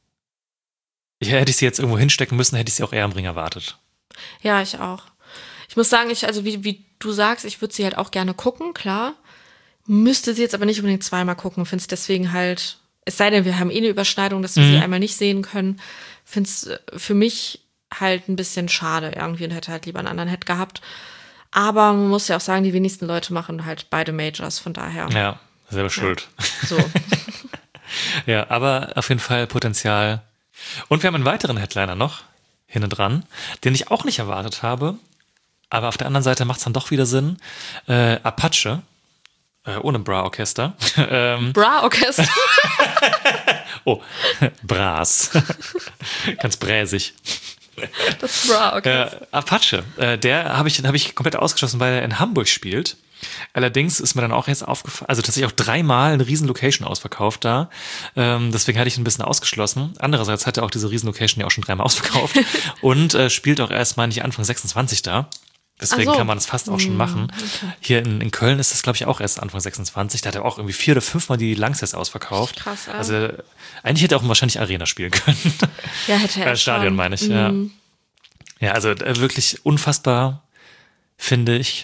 ja, hätte ich sie jetzt irgendwo hinstecken müssen, hätte ich sie auch eher am Ring erwartet. Ja, ich auch. Ich muss sagen, ich, also wie, wie du sagst, ich würde sie halt auch gerne gucken, klar. Müsste sie jetzt aber nicht unbedingt zweimal gucken. Finde es deswegen halt, es sei denn, wir haben eh eine Überschneidung, dass wir Mhm. sie einmal nicht sehen können. Finde es für mich halt ein bisschen schade irgendwie und hätte halt lieber einen anderen Head gehabt. Aber man muss ja auch sagen, die wenigsten Leute machen halt beide Majors, von daher. Ja, selber schuld. So. Ja, aber auf jeden Fall Potenzial. Und wir haben einen weiteren Headliner noch hinten dran, den ich auch nicht erwartet habe. Aber auf der anderen Seite macht es dann doch wieder Sinn. Äh, Apache, äh, ohne Bra-Orchester. ähm, Bra-Orchester. oh, Bras. Ganz bräsig. Das Bra-Orchester. Äh, Apache, äh, der habe ich, hab ich komplett ausgeschlossen, weil er in Hamburg spielt. Allerdings ist mir dann auch jetzt aufgefallen, also tatsächlich auch dreimal eine riesen Location ausverkauft da. Ähm, deswegen hatte ich ihn ein bisschen ausgeschlossen. Andererseits hat er auch diese riesen Location ja auch schon dreimal ausverkauft und äh, spielt auch erst, meine ich, Anfang sechsundzwanzig da. Deswegen Ach so. kann man das fast auch schon machen. Okay. Hier in, in Köln ist das, glaube ich, auch erst Anfang sechsundzwanzig. Da hat er auch irgendwie vier oder fünfmal die Langsess ausverkauft. Krass, ja. Also eigentlich hätte er auch wahrscheinlich Arena spielen können. Ja, hätte er Äh, Stadion schon. meine ich, ja. Mhm. Ja, also äh, wirklich unfassbar, finde ich.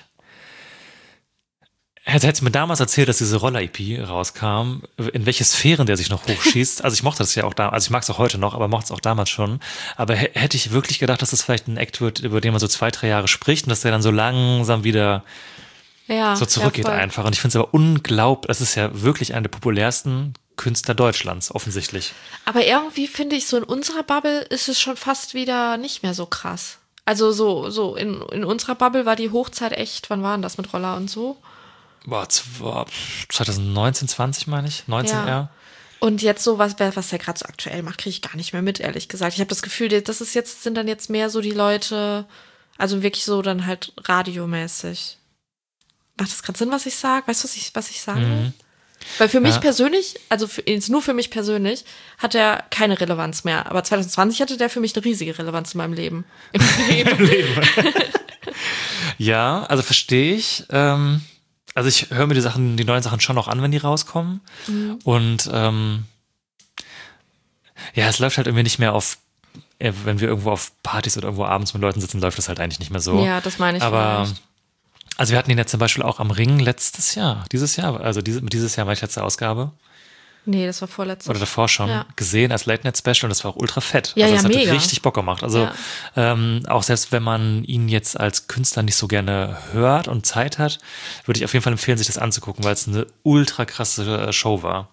Hätte hätte mir damals erzählt, dass diese Roller-E P rauskam, in welche Sphären der sich noch hochschießt. Also ich mochte das ja auch da, also ich mag es auch heute noch, aber mochte es auch damals schon. Aber h- hätte ich wirklich gedacht, dass das vielleicht ein Act wird, über den man so zwei, drei Jahre spricht und dass der dann so langsam wieder Ja, so zurückgeht ja, voll. einfach. Und ich finde es aber unglaublich, das ist ja wirklich einer der populärsten Künstler Deutschlands, offensichtlich. Aber irgendwie finde ich, so in unserer Bubble ist es schon fast wieder nicht mehr so krass. Also so, so in, in unserer Bubble war die Hochzeit echt, wann war denn das mit Roller und so? Boah, zwanzig neunzehn, zwanzig meine ich, neunzehn Ja. eher. Und jetzt so, was, was der gerade so aktuell macht, kriege ich gar nicht mehr mit, ehrlich gesagt. Ich habe das Gefühl, das ist jetzt, sind dann jetzt mehr so die Leute, also wirklich so dann halt radiomäßig. Macht das gerade Sinn, was ich sage? Weißt du, was ich, was ich sage? Mhm. Weil für mich Ja. persönlich, also für, jetzt nur für mich persönlich, hat er keine Relevanz mehr. Aber zwanzig zwanzig hatte der für mich eine riesige Relevanz in meinem Leben. Im Leben. Ja, also verstehe ich. Ähm, also ich höre mir die Sachen, die neuen Sachen schon noch an, wenn die rauskommen. Mhm. Und ähm, ja, es läuft halt irgendwie nicht mehr auf, äh, wenn wir irgendwo auf Partys oder irgendwo abends mit Leuten sitzen, läuft das halt eigentlich nicht mehr so. Ja, das meine ich Aber vielleicht. also wir hatten ihn ja zum Beispiel auch am Ring letztes Jahr, dieses Jahr, also diese, dieses Jahr war ich letzte Ausgabe Nee, das war vorletztes. oder davor schon Ja. gesehen als Late Night Special und das war auch ultra fett. Ja, also ja, das hat mega. richtig Bock gemacht. Also Ja. ähm, auch selbst wenn man ihn jetzt als Künstler nicht so gerne hört und Zeit hat, würde ich auf jeden Fall empfehlen, sich das anzugucken, weil es eine ultra krasse äh, Show war.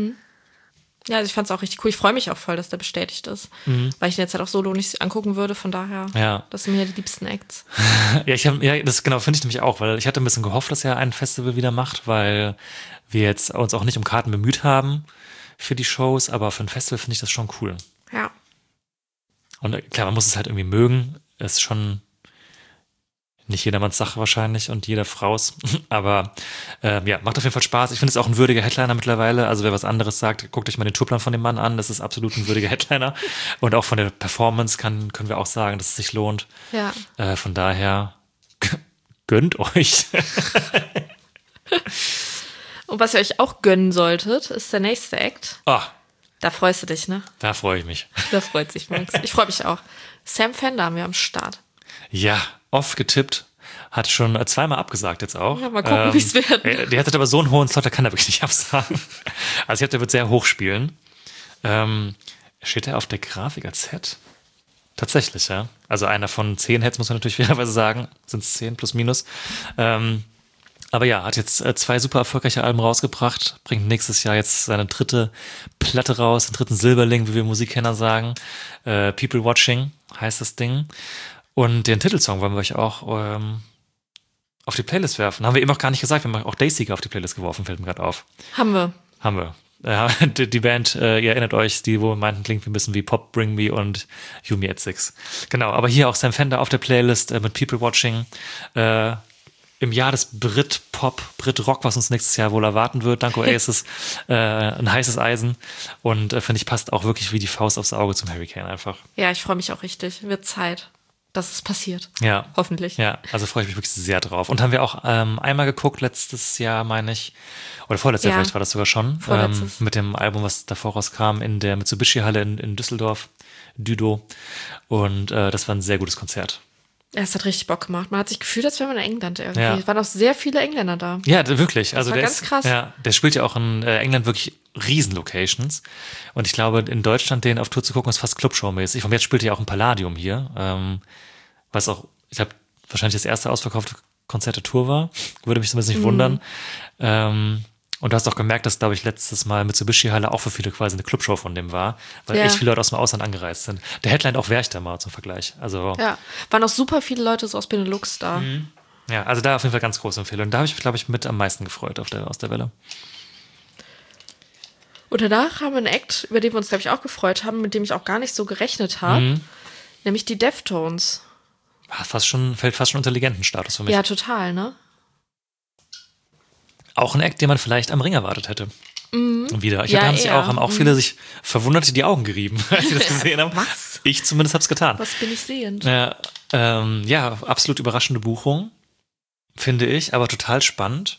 Ja, also ich fand es auch richtig cool. Ich freue mich auch voll, dass der bestätigt ist. Weil ich den jetzt halt auch solo nicht angucken würde. Von daher, Ja. das sind mir die liebsten Acts. Ja, ich hab, ja, das genau finde ich nämlich auch, weil ich hatte ein bisschen gehofft, dass er ein Festival wieder macht, weil wir jetzt uns auch nicht um Karten bemüht haben für die Shows, aber für ein Festival finde ich das schon cool. Ja. Und äh, klar, man muss es halt irgendwie mögen. Ist schon nicht jedermanns Sache wahrscheinlich und jeder Fraus. Aber ähm, ja, macht auf jeden Fall Spaß. Ich finde es auch ein würdiger Headliner mittlerweile. Also wer was anderes sagt, guckt euch mal den Tourplan von dem Mann an. Das ist absolut ein würdiger Headliner. Und auch von der Performance kann, können wir auch sagen, dass es sich lohnt. Ja. Äh, von daher gönnt euch. Und was ihr euch auch gönnen solltet, ist der nächste Act. Oh, Da freust du dich, ne? da freue ich mich. Da freut sich Max. Ich freue mich auch. Sam Fender haben wir am Start. Ja, oft getippt. Hat schon äh, zweimal abgesagt jetzt auch. Ja, mal gucken, wie's wird. äh, Der hat aber so einen hohen Slot, da kann er wirklich nicht absagen. Also ich glaube, der wird sehr hoch spielen. Ähm, steht er auf der Grafik als Head? Tatsächlich, ja. Also einer von zehn Heads, muss man natürlich fairerweise sagen. Sind es zehn plus minus. Ähm, aber ja, hat jetzt äh, zwei super erfolgreiche Alben rausgebracht. Bringt nächstes Jahr jetzt seine dritte Platte raus, den dritten Silberling, wie wir Musikkenner sagen. Äh, People Watching heißt das Ding. Und den Titelsong wollen wir euch auch ähm, auf die Playlist werfen. Haben wir eben auch gar nicht gesagt. Wir haben auch Dayseeker auf die Playlist geworfen, fällt mir gerade auf. Haben wir. Haben wir. Ja, die, die Band, äh, ihr erinnert euch, die wo meinten, klingt wie ein bisschen wie Pop, Bring Me und You Me at Six. Genau, aber hier auch Sam Fender auf der Playlist äh, mit People Watching. Äh, Im Jahr des Brit-Pop, Brit-Rock, was uns nächstes Jahr wohl erwarten wird, dank Oasis, äh, ein heißes Eisen. Und äh, finde ich, passt auch wirklich wie die Faust aufs Auge zum Hurricane einfach. Ja, ich freue mich auch richtig. Wird Zeit, dass es passiert. Ja. Hoffentlich. Ja, also freue ich mich wirklich sehr drauf. Und haben wir auch ähm, einmal geguckt, letztes Jahr, meine ich, oder vorletztes Jahr Ja. vielleicht war das sogar schon, ähm, Vorletztes. mit dem Album, was davor rauskam, in der Mitsubishi-Halle in, in Düsseldorf, Düdo. Und äh, das war ein sehr gutes Konzert. Ja, es hat richtig Bock gemacht. Man hat sich gefühlt, als wäre man in England irgendwie. Ja. Es waren auch sehr viele Engländer da. Ja, d- wirklich. Also war der ganz ist, krass. Ja, der spielt ja auch in äh, England wirklich Riesen-Locations. Und ich glaube, in Deutschland den auf Tour zu gucken, ist fast Clubshow-mäßig. Und jetzt spielt er ja auch im Palladium hier. Ähm, was auch, ich glaube, wahrscheinlich das erste ausverkaufte Konzert der Tour war. Würde mich zumindest Mhm. nicht wundern. Ähm, und du hast auch gemerkt, dass, glaube ich, letztes Mal Mitsubishi-Halle auch für viele quasi eine Clubshow von dem war, weil Ja. echt viele Leute aus dem Ausland angereist sind. Der Headline auch Werchter mal zum Vergleich. Also Ja, waren auch super viele Leute so aus Benelux da. ja, also da auf jeden Fall ganz große Empfehlung. Da habe ich mich, glaube ich, mit am meisten gefreut auf der, aus der Welle. Und danach haben wir einen Act, über den wir uns, glaube ich, auch gefreut haben, mit dem ich auch gar nicht so gerechnet habe. Mhm. Nämlich die Deftones. Ah, Fast schon, fällt fast schon unter Legendenstatus für mich. Ja, total, ne? Auch ein Act, den man vielleicht am Ring erwartet hätte. Und wieder. Ich Ja, glaube, da haben, sich eher. auch, haben auch viele sich verwundert die Augen gerieben, als sie das gesehen haben. Was? Ich zumindest habe es getan. Was bin ich sehend? Ja, Ähm, ja, absolut überraschende Buchung, finde ich, aber total spannend.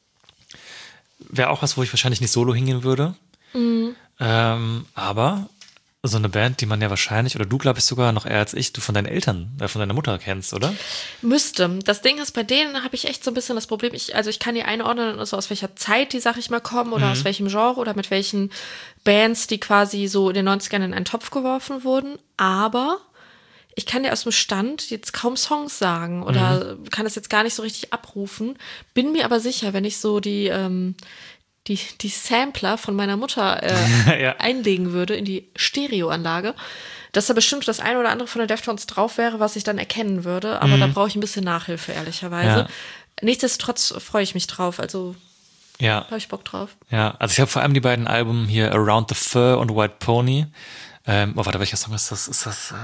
Wäre auch was, wo ich wahrscheinlich nicht solo hingehen würde. Mhm. Ähm, aber so eine Band, die man ja wahrscheinlich, oder du glaube ich sogar noch eher als ich, du von deinen Eltern, äh, von deiner Mutter kennst, oder? Müsste. Das Ding ist, bei denen habe ich echt so ein bisschen das Problem, ich, also ich kann die einordnen, also aus welcher Zeit die, sag ich mal, kommen oder mhm. aus welchem Genre oder mit welchen Bands, die quasi so in den neunzigern in einen Topf geworfen wurden, aber ich kann dir aus dem Stand jetzt kaum Songs sagen oder mhm. kann das jetzt gar nicht so richtig abrufen, bin mir aber sicher, wenn ich so die, ähm, die, die Sampler von meiner Mutter äh, ja. einlegen würde in die Stereoanlage, dass da bestimmt das eine oder andere von der Deftones drauf wäre, was ich dann erkennen würde, aber mhm. da brauche ich ein bisschen Nachhilfe, ehrlicherweise. Ja. Nichtsdestotrotz freue ich mich drauf, also ja. habe ich Bock drauf. Ja, also ich habe vor allem die beiden Alben hier Around the Fur und White Pony. Ähm, oh, warte, welcher Song ist das? Ist das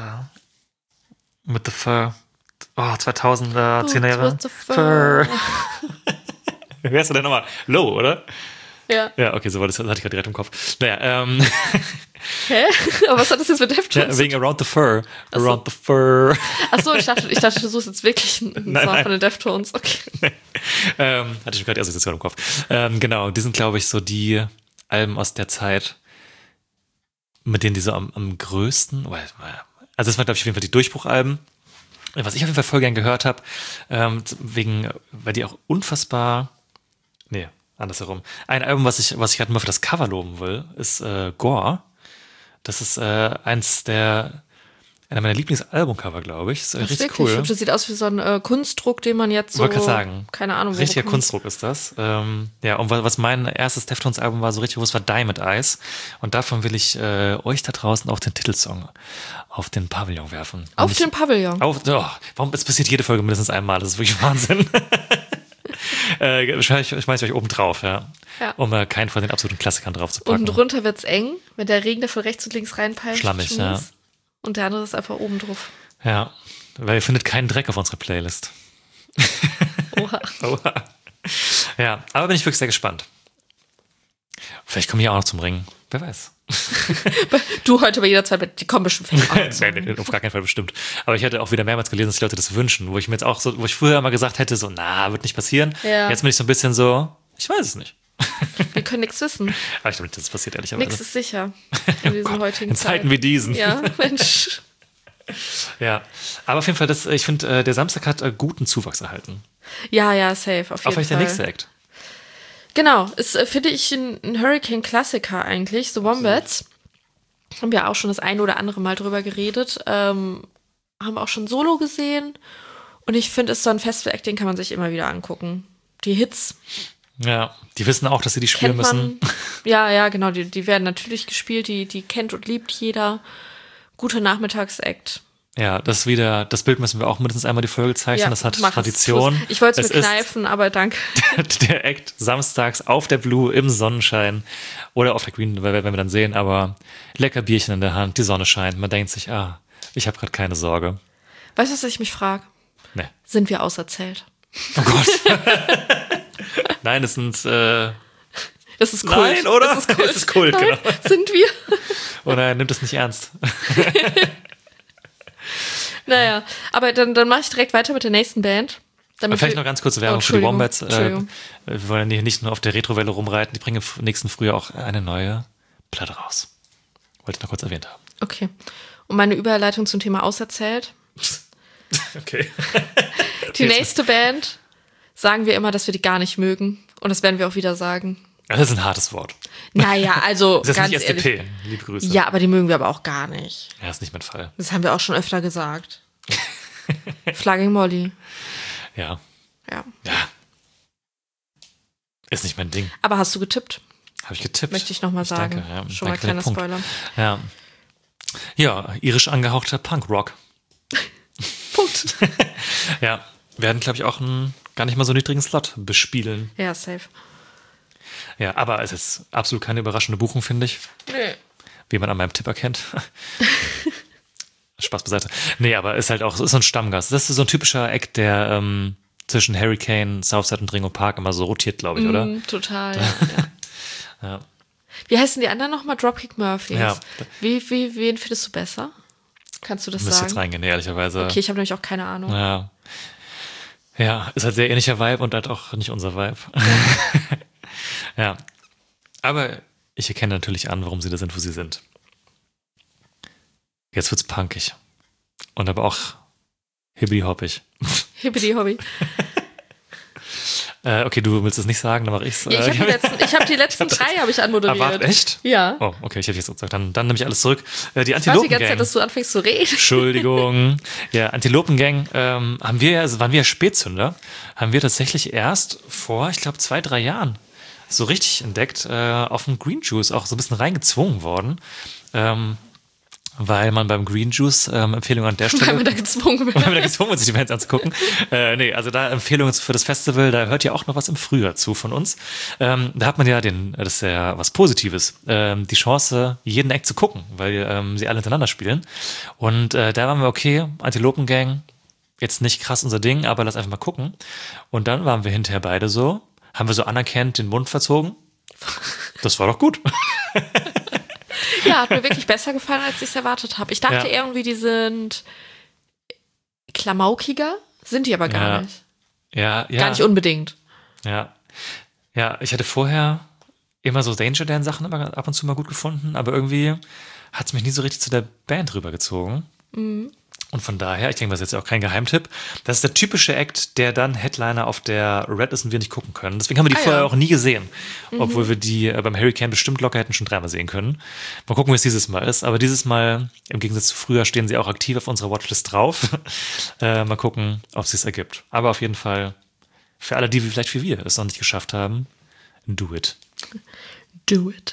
äh, mit The Fur? Oh, zweitausender, zehner Jahre. Fur. Wer ist denn nochmal? Low, oder? Ja. Ja, okay, so war das, das hatte ich gerade direkt im Kopf. Naja, ähm. Hä? Aber was hat das jetzt mit Deftones? Ja, wegen Around the Fur. Around so. the Fur. Achso, ich dachte, ich dachte, du suchst jetzt wirklich einen nein, Song nein. von den Deftones. Okay. Nee. Ähm, hatte ich gerade erst jetzt gerade im Kopf. Ähm, genau, die sind, glaube ich, so die Alben aus der Zeit, mit denen die so am, am größten, also das waren, glaube ich, auf jeden Fall die Durchbruchalben. Was ich auf jeden Fall voll gern gehört habe, ähm, wegen, weil die auch unfassbar, nee, andersherum. Ein Album, was ich, was ich gerade mal für das Cover loben will, ist äh, Gore. Das ist äh, eins der, einer meiner Lieblingsalbumcover, glaube ich. Ist äh, richtig wirklich? cool. Das sieht aus wie so ein äh, Kunstdruck, den man jetzt so, wollte gerade sagen, keine Ahnung, wo richtiger bekommt. Kunstdruck ist das. Ähm, ja, und was mein erstes Deftones-Album war, so richtig bewusst, war Diamond Eyes. Und davon will ich äh, euch da draußen auch den Titelsong auf den Pavillon werfen. Auf ich, den Pavillon? Auf, oh, warum, es passiert jede Folge mindestens einmal, das ist wirklich Wahnsinn. äh, wahrscheinlich schmeiß ich euch oben drauf, ja. ja. Um äh, keinen von den absoluten Klassikern drauf zu packen. Und drunter wird's eng, wenn der Regen da von rechts und links reinpeitscht. Schlammig, ja. Und der andere ist einfach oben drauf. Ja, weil ihr findet keinen Dreck auf unserer Playlist. Oha. Oha. Ja, aber bin ich wirklich sehr gespannt. Vielleicht komme ich auch noch zum Ring. Wer weiß. Du heute bei jeder Zeit, die kommen bestimmt fängt an. Nein, nein, auf gar keinen Fall bestimmt. Aber ich hatte auch wieder mehrmals gelesen, dass die Leute das wünschen, wo ich mir jetzt auch so, wo ich früher immer gesagt hätte, so, na, wird nicht passieren. Ja. Jetzt bin ich so ein bisschen so, ich weiß es nicht. Wir können nichts wissen. Aber ich glaube nicht, dass es passiert, ehrlicherweise. Nichts ist sicher in diesen Gott, heutigen in Zeiten wie diesen. Ja, Mensch. Ja, aber auf jeden Fall, das, ich finde, äh, der Samstag hat äh, guten Zuwachs erhalten. Ja, ja, safe, auf jeden auch vielleicht Fall. der nächste Act. Genau, ist, äh, finde ich, ein, ein Hurricane-Klassiker eigentlich. The Wombats. Haben wir auch schon das eine oder andere Mal drüber geredet. Ähm, haben auch schon Solo gesehen. Und ich finde, es ist so ein Festival-Act, den kann man sich immer wieder angucken. Die Hits. Ja, die wissen auch, dass sie die spielen kennt man, müssen. Ja, ja, genau. Die, die werden natürlich gespielt. Die, die kennt und liebt jeder. Guter Nachmittags-Act. Ja, das wieder, das Bild müssen wir auch mindestens einmal die Folge zeichnen. Ja, das hat Tradition. Es. Ich wollte es mir kneifen, aber danke. Der Act samstags auf der Blue im Sonnenschein oder auf der Green, werden wir dann sehen, aber lecker Bierchen in der Hand, die Sonne scheint. Man denkt sich, ah, ich habe gerade keine Sorge. Weißt du, was ich mich frage? Nee. Sind wir auserzählt? Oh Gott. Nein, es sind äh, das ist Kult. Nein, oder? Das ist Kult, es ist Kult, nein, genau. Sind wir? Oh nein, nimmt es nicht ernst. Naja, aber dann, dann mache ich direkt weiter mit der nächsten Band. Aber vielleicht noch ganz kurze Werbung oh, für die Wombats. Äh, wir wollen hier nicht nur auf der Retrowelle rumreiten, die bringen im nächsten Frühjahr auch eine neue Platte raus. Wollte ich noch kurz erwähnt haben. Okay. Und meine Überleitung zum Thema auserzählt. Okay. Die nächste Band sagen wir immer, dass wir die gar nicht mögen. Und das werden wir auch wieder sagen. Das ist ein hartes Wort. Naja, also das ist ganz nicht S D P. ehrlich. Liebe Grüße. Ja, aber die mögen wir aber auch gar nicht. Ja, ist nicht mein Fall. Das haben wir auch schon öfter gesagt. Flogging Molly. Ja. Ja. Ja. Ist nicht mein Ding. Aber hast du getippt? Habe ich getippt. Möchte ich nochmal sagen. Danke, ja. Schon Danke mal kleiner Spoiler. Ja. Ja, irisch angehauchter Punkrock. Punkt. Ja, werden, glaube ich, auch einen gar nicht mal so niedrigen Slot bespielen. Ja, safe. Ja, aber es ist absolut keine überraschende Buchung, finde ich. Nee. Wie man an meinem Tipp erkennt. Spaß beiseite. Nee, aber ist halt auch ist so ein Stammgast. Das ist so ein typischer Act, der ähm, zwischen Hurricane, Southside und Ringo Park immer so rotiert, glaube ich, mm, oder? Total, ja. ja. Ja. Wie heißen die anderen nochmal? Dropkick Murphys. Ja. Wie, wie, wen findest du besser? Kannst du das Müsste sagen? jetzt reingehen, ehrlicherweise. Okay, ich habe nämlich auch keine Ahnung. Ja. Ja, ist halt sehr ähnlicher Vibe und halt auch nicht unser Vibe. Ja. Aber ich erkenne natürlich an, warum sie da sind, wo sie sind. Jetzt wird's punkig. Und aber auch hibbidi-hoppig. Hibbidi-hobby. Äh, okay, du willst es nicht sagen, dann mache ich's. Ja, ich habe die letzten, ich hab die letzten Ich hab drei habe ich anmoderiert. Ah, warte, echt? Ja. Oh, okay, ich hätte jetzt gesagt, dann, dann nehme ich alles zurück. Äh, die Ich warte die ganze Zeit, Antilopen-Gang. dass du anfängst zu reden. Entschuldigung. Ja, Antilopen-Gang ähm, haben wir, also waren wir ja Spätzünder, haben wir tatsächlich erst vor, ich glaube, zwei, drei Jahren so richtig entdeckt, äh, auf dem Green Juice auch so ein bisschen reingezwungen worden. Ähm, weil man beim Green Juice ähm, Empfehlungen an der Stelle. Weil man da gezwungen wird. Weil man da gezwungen wird, sich die Bands anzugucken. äh, nee, also da Empfehlungen für das Festival, da hört ja auch noch was im Frühjahr zu von uns. Ähm, da hat man ja den, das ist ja was Positives, ähm, die Chance, jeden Act zu gucken, weil ähm, sie alle hintereinander spielen. Und äh, da waren wir, okay, Antilopen-Gang, jetzt nicht krass unser Ding, aber lass einfach mal gucken. Und dann waren wir hinterher beide so, haben wir so anerkannt den Mund verzogen. Das war doch gut. Ja, hat mir wirklich besser gefallen, als ich es erwartet habe. Ich dachte Ja. irgendwie, die sind klamaukiger, sind die aber gar Ja. nicht. Ja, ja. Gar nicht unbedingt. Ja. Ja, ich hatte vorher immer so Danger Dan Sachen immer ab und zu mal gut gefunden, aber irgendwie hat es mich nie so richtig zu der Band rübergezogen. Mhm. Und von daher, ich denke, das ist jetzt auch kein Geheimtipp, das ist der typische Act, der dann Headliner auf der Red ist und wir nicht gucken können. Deswegen haben wir die Ah, vorher ja. auch nie gesehen, Mhm. obwohl wir die äh, beim Hurricane bestimmt locker hätten schon dreimal sehen können. Mal gucken, wie es dieses Mal ist. Aber dieses Mal, im Gegensatz zu früher, stehen sie auch aktiv auf unserer Watchlist drauf. äh, mal gucken, ob es sich ergibt. Aber auf jeden Fall, für alle, die vielleicht wie wir es noch nicht geschafft haben, do it. Do it.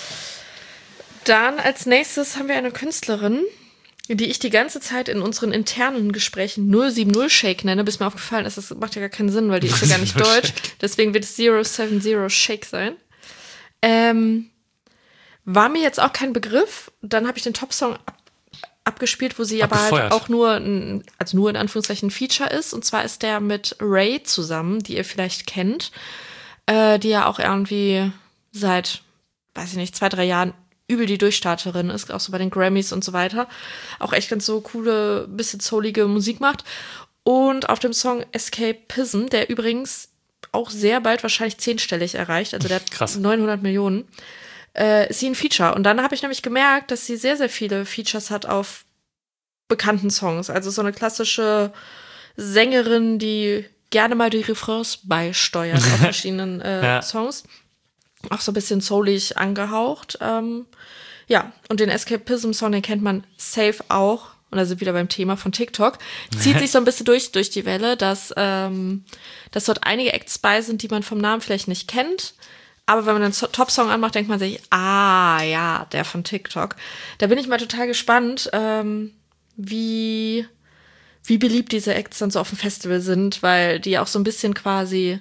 Dann als nächstes haben wir eine Künstlerin, die ich die ganze Zeit in unseren internen Gesprächen null sieben null Shake nenne, bis mir aufgefallen ist, das macht ja gar keinen Sinn, weil die ist ja gar nicht null deutsch. Shake. Deswegen wird es null sieben null Shake sein. Ähm, war mir jetzt auch kein Begriff. Dann habe ich den Top-Song ab, abgespielt, wo sie aber halt Abgefeuert. auch nur, ein, also nur in Anführungszeichen ein Feature ist. Und zwar ist der mit Ray zusammen, die ihr vielleicht kennt, äh, die ja auch irgendwie seit, weiß ich nicht, zwei, drei Jahren übel die Durchstarterin ist, auch so bei den Grammys und so weiter. Auch echt ganz so coole, bisschen soulige Musik macht. Und auf dem Song Escapism, der übrigens auch sehr bald wahrscheinlich zehnstellig erreicht, also der hat Krass. neunhundert Millionen, äh, ist sie ein Feature. Und dann habe ich nämlich gemerkt, dass sie sehr, sehr viele Features hat auf bekannten Songs. Also so eine klassische Sängerin, die gerne mal die Refrains beisteuert auf verschiedenen äh, Ja. Songs. Auch so ein bisschen soulig angehaucht. Ähm, ja, und den Escapism-Song, den kennt man safe auch. Und da sind wir wieder beim Thema von TikTok. Zieht sich so ein bisschen durch, durch die Welle, dass, ähm, dass dort einige Acts bei sind, die man vom Namen vielleicht nicht kennt. Aber wenn man einen So- Top-Song anmacht, denkt man sich, ah, ja, der von TikTok. Da bin ich mal total gespannt, ähm, wie, wie beliebt diese Acts dann so auf dem Festival sind, weil die auch so ein bisschen quasi,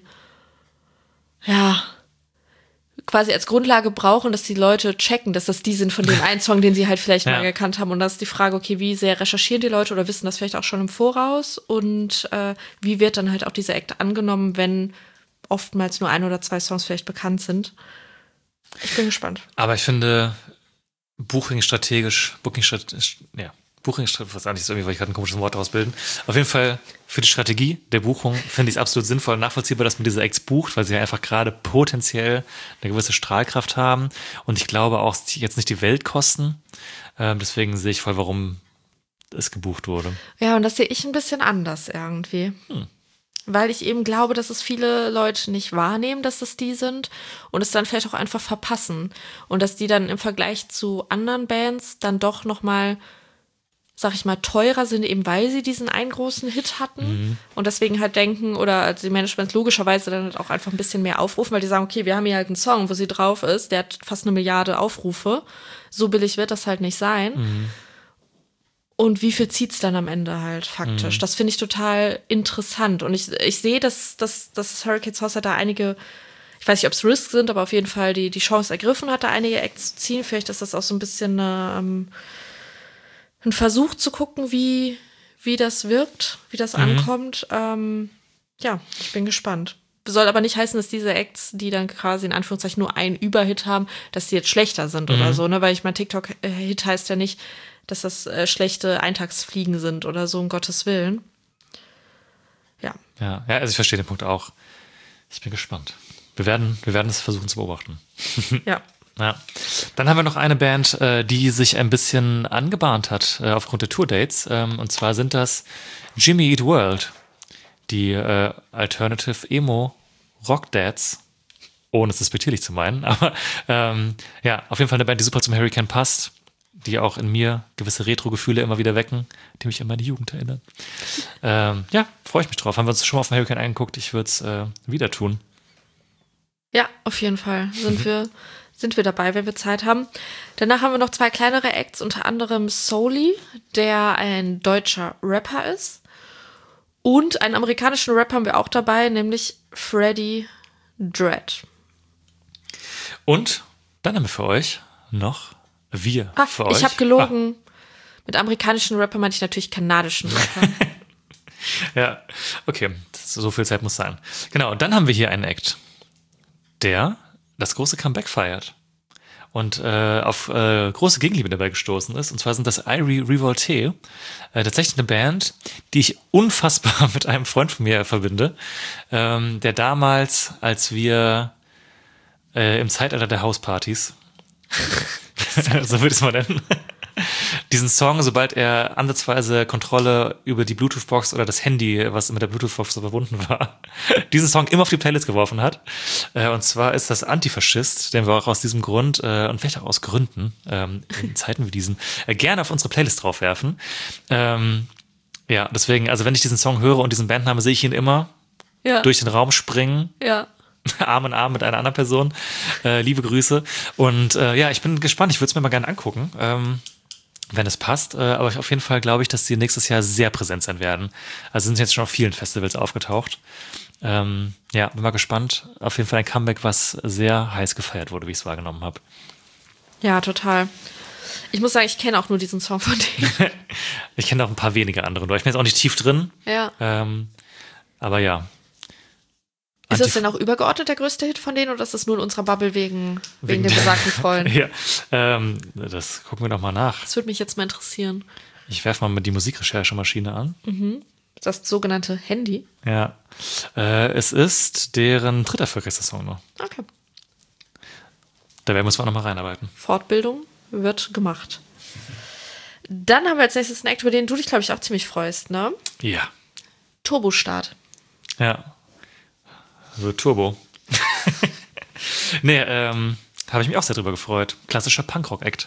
ja, quasi als Grundlage brauchen, dass die Leute checken, dass das die sind von dem einen Song, den sie halt vielleicht Ja. mal gekannt haben. Und das ist die Frage, okay, wie sehr recherchieren die Leute oder wissen das vielleicht auch schon im Voraus? Und äh, wie wird dann halt auch dieser Act angenommen, wenn oftmals nur ein oder zwei Songs vielleicht bekannt sind? Ich bin gespannt. Aber ich finde, Booking strategisch, Booking strategisch, ja, Buchung, was eigentlich so irgendwie, weil ich gerade ein komisches Wort daraus bilden. Auf jeden Fall für die Strategie der Buchung finde ich es absolut sinnvoll und nachvollziehbar, dass man diese Acts bucht, weil sie ja einfach gerade potenziell eine gewisse Strahlkraft haben und ich glaube auch jetzt nicht die Welt kosten. Ähm, deswegen sehe ich voll, warum es gebucht wurde. Ja, und das sehe ich ein bisschen anders irgendwie. Hm. Weil ich eben glaube, dass es viele Leute nicht wahrnehmen, dass es die sind und es dann vielleicht auch einfach verpassen. Und dass die dann im Vergleich zu anderen Bands dann doch nochmal, sag ich mal, teurer sind, eben weil sie diesen einen großen Hit hatten Mhm. und deswegen halt denken, oder also die Managements logischerweise dann halt auch einfach ein bisschen mehr aufrufen, weil die sagen, okay, wir haben hier halt einen Song, wo sie drauf ist, der hat fast eine Milliarde Aufrufe. So billig wird das halt nicht sein. Mhm. Und wie viel zieht's dann am Ende halt faktisch? Mhm. Das finde ich total interessant. Und ich, ich sehe, dass, dass, dass Hurricanes Haus da einige, ich weiß nicht, ob es Risks sind, aber auf jeden Fall die, die Chance ergriffen hat, da einige Acts zu ziehen. Vielleicht ist das auch so ein bisschen ähm, ein Versuch zu gucken, wie, wie das wirkt, wie das Mhm. ankommt. Ähm, ja, ich bin gespannt. Soll aber nicht heißen, dass diese Acts, die dann quasi in Anführungszeichen nur einen Überhit haben, dass die jetzt schlechter sind Mhm. oder so, ne? Weil ich mein TikTok-Hit heißt ja nicht, dass das äh, schlechte Eintagsfliegen sind oder so, um Gottes Willen. Ja. Ja, ja, also ich verstehe den Punkt auch. Ich bin gespannt. Wir werden, wir werden es versuchen zu beobachten. Ja. Ja. Dann haben wir noch eine Band, äh, die sich ein bisschen angebahnt hat äh, aufgrund der Tourdates. Ähm, und zwar sind das Jimmy Eat World, die äh, Alternative Emo Rock Dads, ohne es despektierlich zu meinen. Aber ähm, ja, auf jeden Fall eine Band, die super zum Hurricane passt, die auch in mir gewisse Retro-Gefühle immer wieder wecken, die mich an meine Jugend erinnern. Ähm, ja, freue ich mich drauf. Haben wir uns schon mal auf den Hurricane angeguckt. Ich würde es äh, wieder tun. Ja, auf jeden Fall sind mhm. wir sind wir dabei, wenn wir Zeit haben. Danach haben wir noch zwei kleinere Acts, unter anderem Souley, der ein deutscher Rapper ist. Und einen amerikanischen Rapper haben wir auch dabei, nämlich Freddie Dredd. Und dann haben wir für euch noch wir Ach, für euch. Ich habe gelogen. Ah. Mit amerikanischen Rapper meinte ich natürlich kanadischen Rapper. Ja, okay, so viel Zeit muss sein. Genau, und dann haben wir hier einen Act, der das große Comeback feiert und äh, auf äh, große Gegenliebe dabei gestoßen ist. Und zwar sind das Irie Revolte, äh, tatsächlich eine Band, die ich unfassbar mit einem Freund von mir verbinde, ähm, der damals, als wir äh, im Zeitalter der Hauspartys, so würde ich es mal nennen, diesen Song, sobald er ansatzweise Kontrolle über die Bluetooth-Box oder das Handy, was mit der Bluetooth-Box so verbunden war, diesen Song immer auf die Playlist geworfen hat. Äh, und zwar ist das Antifaschist, den wir auch aus diesem Grund äh, und vielleicht auch aus Gründen ähm, in Zeiten wie diesen äh, gerne auf unsere Playlist draufwerfen. Ähm, ja, deswegen, also wenn ich diesen Song höre und diesen Bandnamen, sehe ich ihn immer Ja. durch den Raum springen. Ja. Arm in Arm mit einer anderen Person. Äh, liebe Grüße. Und äh, ja, ich bin gespannt. Ich würde es mir mal gerne angucken. Ähm, wenn es passt. Äh, aber auf jeden Fall glaube ich, dass die nächstes Jahr sehr präsent sein werden. Also sind jetzt schon auf vielen Festivals aufgetaucht. Ähm, ja, bin mal gespannt. Auf jeden Fall ein Comeback, was sehr heiß gefeiert wurde, wie ich es wahrgenommen habe. Ja, total. Ich muss sagen, ich kenne auch nur diesen Song von denen. Ich kenne auch ein paar wenige andere. Ich bin jetzt auch nicht tief drin. Ja. Ähm, aber ja. Ist das denn auch übergeordnet der größte Hit von denen oder ist das nur in unserer Bubble wegen, wegen, wegen dem besagten Freund? Ja, ähm, das gucken wir doch mal nach. Das würde mich jetzt mal interessieren. Ich werfe mal die Musikrecherchemaschine an. Mhm. Das sogenannte Handy? Ja. Äh, es ist deren dritter erfolgreichster Song noch. Okay. Da werden wir uns auch noch mal reinarbeiten. Fortbildung wird gemacht. Dann haben wir als nächstes einen Act, über den du dich, glaube ich, auch ziemlich freust, ne? Ja. Turbostart. Ja. So Turbo. nee, ähm, habe ich mich auch sehr drüber gefreut. Klassischer Punkrock-Act.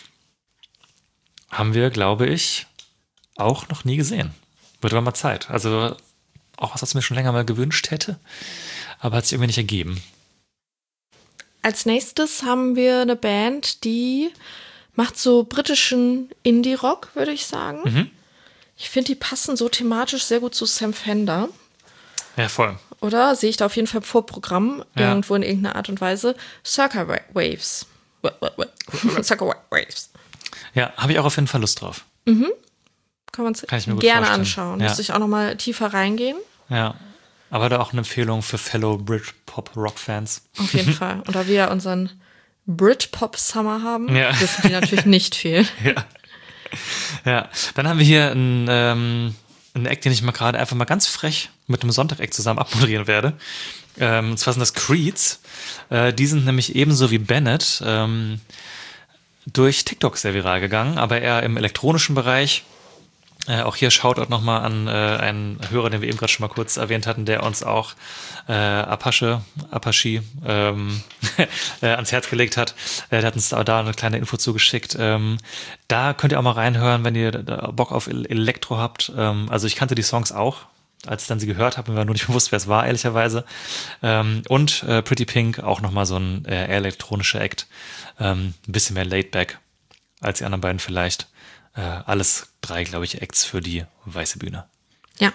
Haben wir, glaube ich, auch noch nie gesehen. Wird aber mal Zeit. Also auch was, was ich mir schon länger mal gewünscht hätte, aber hat sich irgendwie nicht ergeben. Als nächstes haben wir eine Band, die macht so britischen Indie-Rock, würde ich sagen. Mhm. Ich finde, die passen so thematisch sehr gut zu Sam Fender. Ja, voll. Oder? Sehe ich da auf jeden Fall im Vorprogramm, Ja. irgendwo in irgendeiner Art und Weise. Circa Waves. Circa Waves. Ja, habe ich auch auf jeden Fall Lust drauf. Mhm. Kann man uns Kann ich mir gut gerne vorstellen. anschauen. Ja. Muss ich auch noch mal tiefer reingehen. Ja. Aber da auch eine Empfehlung für Fellow Britpop-Rock-Fans. Auf jeden Fall. Und da wir unseren Britpop-Summer haben, Ja. dürfen die natürlich nicht fehlen. Ja. Ja. Dann haben wir hier einen, ähm, einen Act, den ich mal gerade einfach mal ganz frech mit einem Sonntag-Act zusammen abmoderieren werde. Ähm, und zwar sind das Creeds. Äh, die sind nämlich ebenso wie Bennett ähm, durch TikTok sehr viral gegangen, aber eher im elektronischen Bereich. Äh, auch hier Shoutout nochmal an äh, einen Hörer, den wir eben gerade schon mal kurz erwähnt hatten, der uns auch äh, Apache, Apache ähm, äh, ans Herz gelegt hat. Äh, der hat uns da, da eine kleine Info zugeschickt. Ähm, da könnt ihr auch mal reinhören, wenn ihr da Bock auf Elektro habt. Ähm, also ich kannte die Songs auch, als ich dann sie gehört habe, mir war nur nicht bewusst, wer es war, ehrlicherweise. Ähm, und äh, Pretty Pink, auch nochmal so ein äh, elektronischer Act. Ähm, ein bisschen mehr Laidback als die anderen beiden vielleicht. Äh, alles drei, glaube ich, Acts für die weiße Bühne. Ja.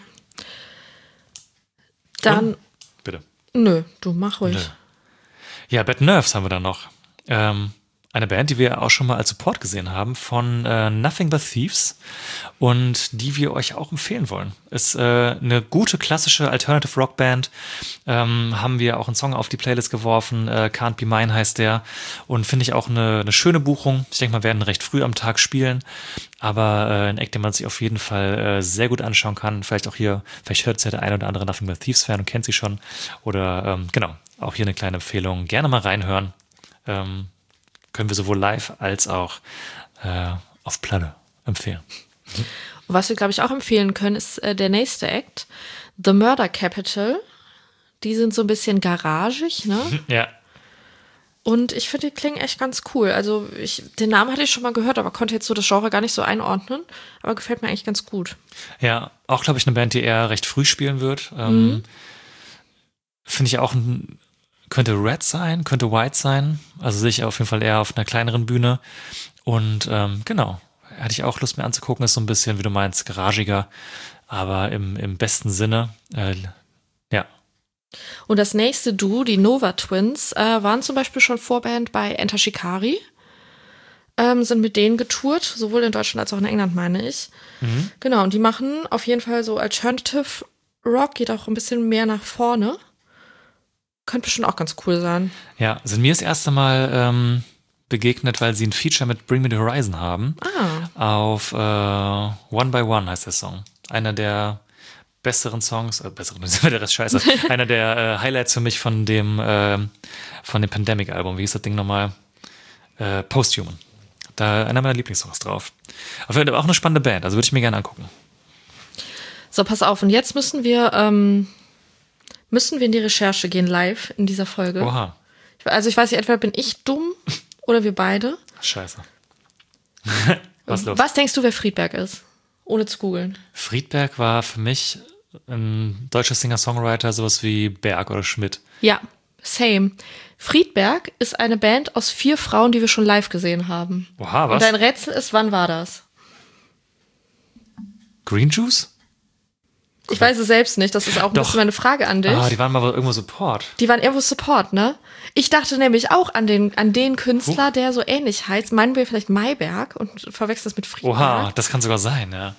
Dann. Und? Bitte. Nö, du mach ruhig. Nö. Ja, Bad Nerves haben wir dann noch. Ähm, eine Band, die wir auch schon mal als Support gesehen haben, von äh, Nothing But Thieves und die wir euch auch empfehlen wollen. Ist äh, eine gute, klassische Alternative Rock Band. Ähm, haben wir auch einen Song auf die Playlist geworfen. Äh, Can't Be Mine heißt der. Und finde ich auch eine, eine schöne Buchung. Ich denke mal, wir werden recht früh am Tag spielen. Aber äh, ein Act, den man sich auf jeden Fall äh, sehr gut anschauen kann. Vielleicht auch hier, vielleicht hört es ja der ein oder andere Nothing But Thieves Fan und kennt sie schon. Oder ähm, genau, auch hier eine kleine Empfehlung. Gerne mal reinhören. Ähm, können wir sowohl live als auch äh, auf Platte empfehlen. Und was wir, glaube ich, auch empfehlen können, ist äh, der nächste Act, The Murder Capital. Die sind so ein bisschen garagig, ne? Ja. Und ich finde, die klingen echt ganz cool. Also ich, den Namen hatte ich schon mal gehört, aber konnte jetzt so das Genre gar nicht so einordnen. Aber gefällt mir eigentlich ganz gut. Ja, auch, glaube ich, eine Band, die eher recht früh spielen wird. Ähm, Mhm. Finde ich auch ein könnte Red sein, könnte White sein. Also sehe ich auf jeden Fall eher auf einer kleineren Bühne. Und ähm, genau, hatte ich auch Lust mir anzugucken. Ist so ein bisschen, wie du meinst, garagiger, aber im, im besten Sinne. Äh, ja. Und das nächste Duo, die Nova Twins, äh, waren zum Beispiel schon Vorband bei Enter Shikari. Ähm, sind mit denen getourt, sowohl in Deutschland als auch in England, meine ich. Mhm. Genau, und die machen auf jeden Fall so Alternative Rock, geht auch ein bisschen mehr nach vorne. Könnte bestimmt auch ganz cool sein. Ja, sind mir das erste Mal ähm, begegnet, weil sie ein Feature mit Bring Me the Horizon haben. Ah. Auf äh, One by One heißt der Song. Einer der besseren Songs, äh, besseren, der Rest scheiße. Einer der äh, Highlights für mich von dem äh, von dem Pandemic-Album. Wie hieß das Ding nochmal? Äh, Posthuman. Da einer meiner Lieblingssongs drauf. Auf jeden Fall auch eine spannende Band, also würde ich mir gerne angucken. So, pass auf. Und jetzt müssen wir ähm, müssen wir in die Recherche gehen, live in dieser Folge. Oha. Also ich weiß nicht, entweder bin ich dumm oder wir beide. Scheiße. Was los? Was denkst du, wer Friedberg ist? Ohne zu googeln. Friedberg war für mich ein deutscher Singer-Songwriter, sowas wie Berg oder Schmidt. Ja, same. Friedberg ist eine Band aus vier Frauen, die wir schon live gesehen haben. Oha, was? Und dein Rätsel ist, wann war das? Green Juice? Ich weiß es selbst nicht, das ist auch ein Doch. bisschen meine Frage an dich. Ah, die waren mal irgendwo Support. Die waren irgendwo Support, ne? Ich dachte nämlich auch an den, an den Künstler, Huh. der so ähnlich heißt. Meinen wir vielleicht Mayberg und verwechseln das mit Friedberg. Oha, das kann sogar sein, ja.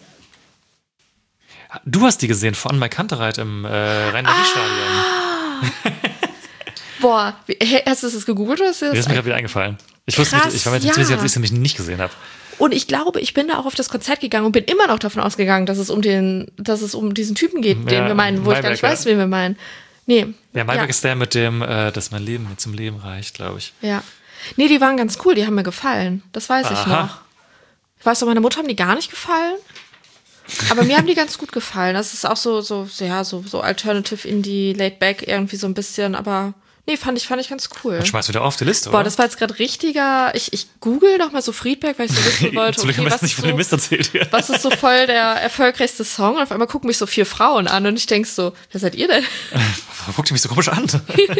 Du hast die gesehen von Mike Kantereit im äh, Rhein-Marie-Stadion. Boah, wie, hä, hast du das gegoogelt oder ist dir Mir das ist mir gerade wieder eingefallen. Ich wusste Krass, nicht, ich war mir ja. ziemlich sicher, dass ich sie nämlich nicht gesehen habe. Und ich glaube, ich bin da auch auf das Konzert gegangen und bin immer noch davon ausgegangen, dass es um den, dass es um diesen Typen geht, den Ja, wir meinen, wo ich gar nicht Mayberg, weiß, ja. wen wir meinen. Nee. Ja, Mayberg ja. ist der mit dem, äh, dass mein Leben mir zum Leben reicht, glaube ich. Ja. Nee, die waren ganz cool, die haben mir gefallen. Das weiß ich Aha. noch. Ich weiß noch, meiner Mutter haben die gar nicht gefallen. Aber mir haben die ganz gut gefallen. Das ist auch so, so, so, ja, so, so Alternative Indie, Laid Back irgendwie so ein bisschen, aber nee, fand ich, fand ich ganz cool. Dann schmeißt du wieder auf die Liste, Boah, oder? das war jetzt gerade richtiger, ich, ich google noch mal so Friedberg, weil ich so wissen wollte, Zum Glück okay, haben wir was das nicht ist von dem so, Mist erzählt hier. was ist so voll der erfolgreichste Song? Und auf einmal gucken mich so vier Frauen an und ich denk so, wer seid ihr denn? Warum guckt ihr mich so komisch an?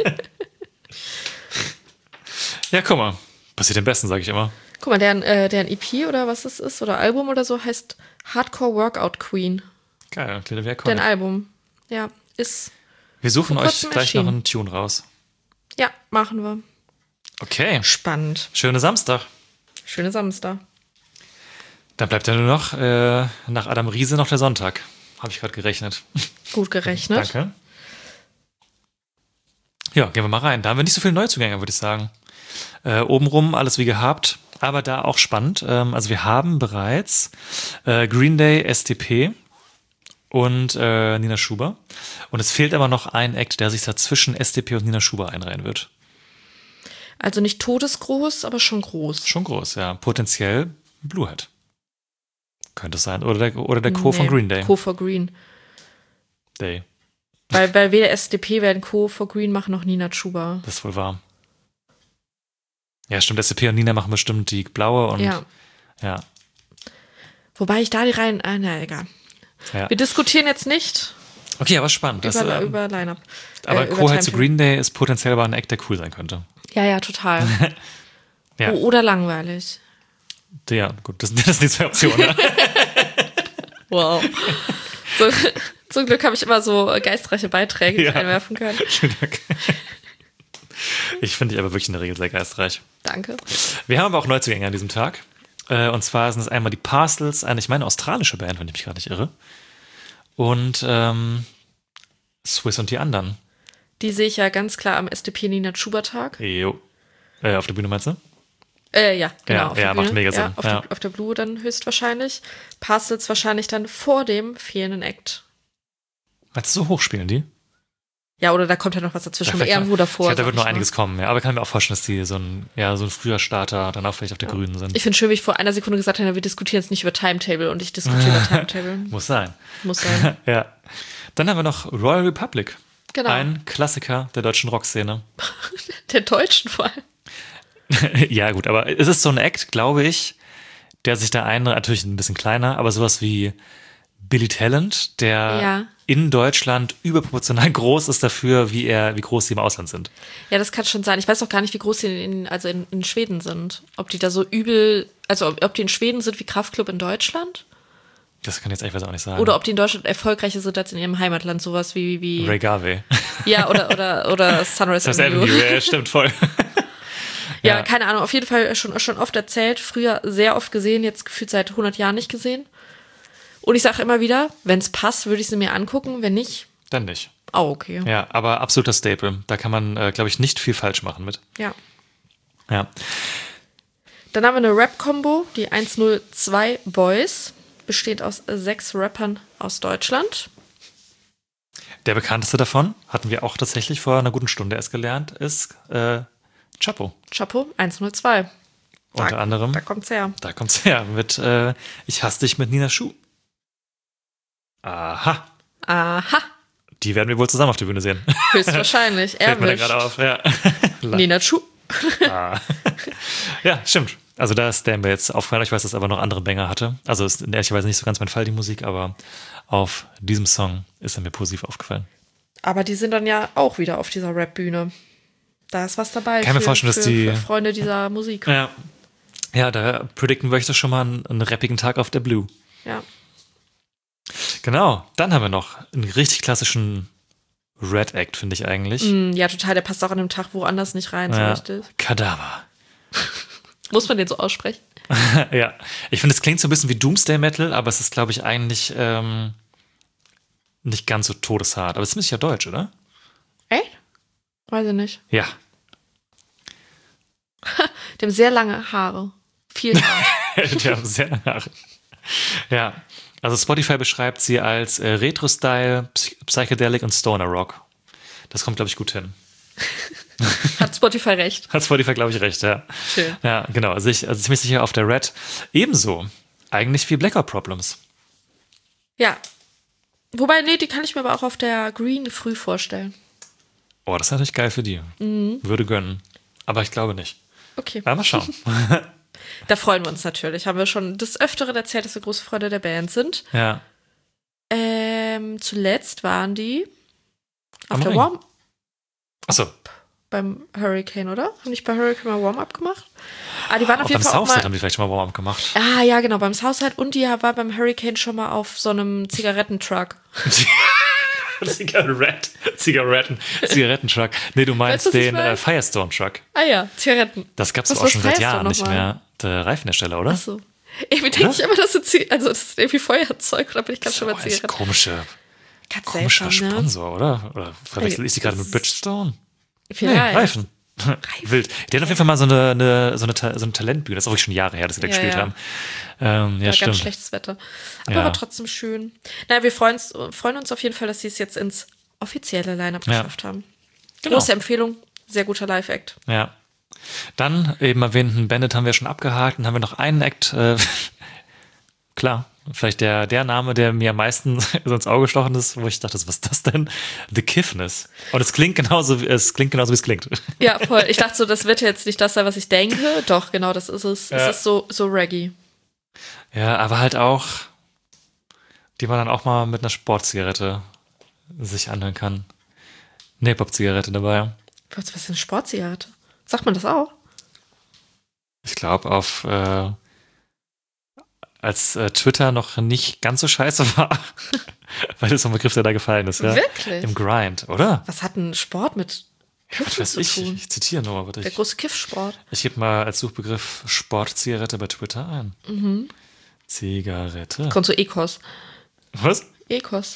Ja, guck mal. Passiert am besten, sage ich immer. Guck mal, deren, äh, deren E P oder was das ist, oder Album oder so, heißt Hardcore Workout Queen. Geil, kleine Deren Werk. Album. Ja, ist, Wir suchen vor euch kurzem gleich noch erschienen. einen Tune raus. ja, machen wir. Okay, Spannend. schöner Samstag. Schöne Samstag. Dann bleibt ja nur noch äh, nach Adam Riese noch der Sonntag. Habe ich gerade gerechnet. Gut gerechnet. Danke. Ja, gehen wir mal rein. Da haben wir nicht so viele Neuzugänge, würde ich sagen. Äh, obenrum alles wie gehabt, aber da auch spannend. Ähm, also wir haben bereits äh, Green Day, S T P und äh, Nina Schuber. Und es fehlt aber noch ein Act, der sich da zwischen S T P und Nina Schuber einreihen wird. Also nicht todesgroß, aber schon groß. Schon groß, ja. Potenziell Bluehead. Könnte es sein. Oder der, oder der Co. Nee, von Green Day. Co for Green. Day. Weil, weil weder S D P werden Co for Green machen, noch Nina Chuba. Das ist wohl wahr. Ja, stimmt. S T P und Nina machen bestimmt die blaue und Ja. ja. Wobei ich da die rein. Ah, na, egal. ja. Wir diskutieren jetzt nicht Okay, aber spannend. Das, über, ähm, über Line-Up. aber äh, über Co. halt zu Timeplan. Green Day ist potenziell aber ein Act, der cool sein könnte. Ja, ja, total. Ja, O- Oder langweilig. ja gut, das, das sind die zwei Optionen. Ne? Wow. So, zum Glück habe ich immer so geistreiche Beiträge, die ich Ja. einwerfen können. Vielen Dank. Ich finde die aber wirklich in der Regel sehr geistreich. Danke. Wir haben aber auch Neuzugänge an diesem Tag. Äh, und zwar sind es einmal die Parcels, eine, ich meine, australische Band, wenn ich mich gar nicht irre. Und ähm, Swiss und die anderen. Die sehe ich ja ganz klar am S D P Nina Schuber-Tag. Jo. Äh, auf der Bühne meinst du? Äh, ja, genau. Ja, auf der ja, macht Bühne. mega Sinn. Ja, auf, Ja. Der, auf der Blue dann höchstwahrscheinlich. Parcels wahrscheinlich dann vor dem fehlenden Act. Meinst du, so hoch spielen die? Ja, oder da kommt ja noch was dazwischen, vielleicht irgendwo noch- davor. Ich glaube, da sag wird ich noch mal. einiges kommen, ja. Aber ich kann mir auch vorstellen, dass die so ein, ja, so ein früher Starter dann auch vielleicht auf der Grünen sind. Ich finde schön, wie ich vor einer Sekunde gesagt habe, wir diskutieren jetzt nicht über Timetable und ich diskutiere über Timetable. Muss sein. Muss sein. Ja. Dann haben wir noch Royal Republic. Genau. Ein Klassiker der deutschen Rockszene. Der Deutschen vor allem. Ja, gut, aber es ist so ein Act, glaube ich, der sich da ein, natürlich ein bisschen kleiner, aber sowas wie Billy Talent, der Ja. in Deutschland überproportional groß ist dafür, wie er, wie groß sie im Ausland sind. Ja, das kann schon sein. Ich weiß auch gar nicht, wie groß die in, also in, in Schweden sind. Ob die da so übel, also ob, ob die in Schweden sind wie Kraftklub in Deutschland Das kann ich jetzt ehrlich auch nicht sagen. oder ob die in Deutschland erfolgreicher sind als in ihrem Heimatland, sowas wie, wie Ray Garvey. ja, oder, oder, oder Sunrise Das Avenue. Avenue, ja, stimmt voll. Ja, Ja. keine Ahnung, auf jeden Fall schon, schon oft erzählt, früher sehr oft gesehen, jetzt gefühlt seit hundert Jahren nicht gesehen. Und ich sage immer wieder, wenn es passt, würde ich sie mir angucken, wenn nicht, Dann nicht. oh, okay. Ja, aber absoluter Staple. Da kann man, äh, glaube ich, nicht viel falsch machen mit. Ja. Ja. Dann haben wir eine Rap-Kombo, die eins null zwei Boys, besteht aus sechs Rappern aus Deutschland. Der bekannteste davon, hatten wir auch tatsächlich vor einer guten Stunde erst gelernt, ist äh, Chapo. Chapo, eins null zwei. Da, Unter anderem. Da kommt's her. Da kommt's her mit äh, Ich hasse dich mit Nina Schuh. Aha. Aha, Die werden wir wohl zusammen auf der Bühne sehen. höchstwahrscheinlich. Fällt mir da Erwischt. gerade auf. Ja. Nina Chu. Ah. Ja, stimmt. Also da ist der mir jetzt aufgefallen. Ich weiß, dass er aber noch andere Banger hatte. Also ist ehrlicherweise nicht so ganz mein Fall, die Musik, aber auf diesem Song ist er mir positiv aufgefallen. Aber die sind dann ja auch wieder auf dieser Rap-Bühne. Da ist was dabei. Kann mir für, vorstellen, dass für, die- für Freunde dieser Musik. Ja. Ja, da predikten wir euch doch schon mal einen, einen rappigen Tag auf der Blue. Ja. Genau. Dann haben wir noch einen richtig klassischen Red Act, finde ich eigentlich. Mm, ja, total. Der passt auch an dem Tag woanders nicht rein, so Ja. richtig. Kadaver. Muss man den so aussprechen? Ja, ich finde, es klingt so ein bisschen wie Doomsday Metal, aber es ist, glaube ich, eigentlich ähm, nicht ganz so todeshart. Aber es ist ziemlich ja deutsch, oder? Echt? Weiß ich nicht. Ja. Die haben sehr lange Haare. Viel Haare. Die haben sehr lange Haare. Ja, also Spotify beschreibt sie als äh, Retro-Style, Psy- Psychedelic und Stoner Rock. Das kommt, glaube ich, gut hin. Hat Spotify recht. Hat Spotify, glaube ich, recht, ja. Schön. Ja, genau. Also, ich, also ziemlich sicher auf der Red. Ebenso eigentlich wie Blackout Problems. Ja. Wobei, nee, die kann ich mir aber auch auf der Green früh vorstellen. Oh, das ist natürlich geil für die. Würde gönnen. Aber ich glaube nicht. Okay. Aber mal schauen. Da freuen wir uns natürlich. Haben wir schon des Öfteren erzählt, dass wir große Freunde der Band sind. Ja. Ähm, zuletzt waren die auf Am der Ring. Warm Achso, beim Hurricane, oder? Haben nicht bei Hurricane mal Warm-Up gemacht? Ah, die waren auf auf jeden dem Fall auch Southside mal. haben die vielleicht schon mal Warm-up gemacht. Ah, ja, genau, beim Southside und die war beim Hurricane schon mal auf so einem Zigarettentruck. Zigaretten, Zigaretten, Zigarettentruck. Nee, du meinst Weißt du, was ich den meine? äh, Firestone Truck. Ah ja, Zigaretten. Das gab's Was auch ist schon seit Firestone Jahren nicht nochmal? mehr. Der Reifenhersteller, oder? Achso. Irgendwie denke ich immer, das sind, Zig- also das ist irgendwie Feuerzeug, oder bin ich ganz Das schon ist bei auch echt Zigaretten? komische, Ganz komischer seltsam, ne? Sponsor, oder? Oder verwechsel ich die gerade das mit Bridgestone? Nee, Vielleicht. Reifen. Wild. Die hatten auf jeden Fall mal so eine, eine, so eine, Ta- so eine Talentbühne. Das ist auch wirklich schon Jahre her, dass sie da Ja, gespielt ja. haben. Ähm, ja, Ja, stimmt. ganz schlechtes Wetter. Aber Ja. war trotzdem schön. Naja, wir freuen uns, freuen uns auf jeden Fall, dass sie es jetzt ins offizielle Line-Up Ja. geschafft haben. Genau. Große Empfehlung, sehr guter Live-Act. Ja. Dann eben erwähnten Bandit haben wir schon abgehakt. Dann haben wir noch einen Act. Äh, klar, vielleicht der, der Name, der mir am meisten so ins Auge gestochen ist, wo ich dachte, was ist das denn? The Kiffness. Und es klingt genauso, wie- es klingt genauso, wie es klingt. Ja, voll. Ich dachte so, das wird jetzt nicht das sein, was ich denke. Doch, genau, das ist es. Ja. Es ist so, so Reggae. Ja, aber halt auch, die man dann auch mal mit einer Sportzigarette sich anhören kann. Eine Hip-Hop-Zigarette dabei. Was, was ist eine Sportzigarette? Sagt man das auch? Ich glaube, auf äh, als äh, Twitter noch nicht ganz so scheiße war, weil das so ein Begriff, der da gefallen ist, ja. Wirklich? Im Grind, oder? Was hat ein Sport mit Was weiß ich, ich, ich zitiere nur. Aber Der ich, große Kiffsport. ich gebe mal als Suchbegriff Sportzigarette bei Twitter ein. Mhm. Zigarette. Kommt so Ecos. Was? Ecos.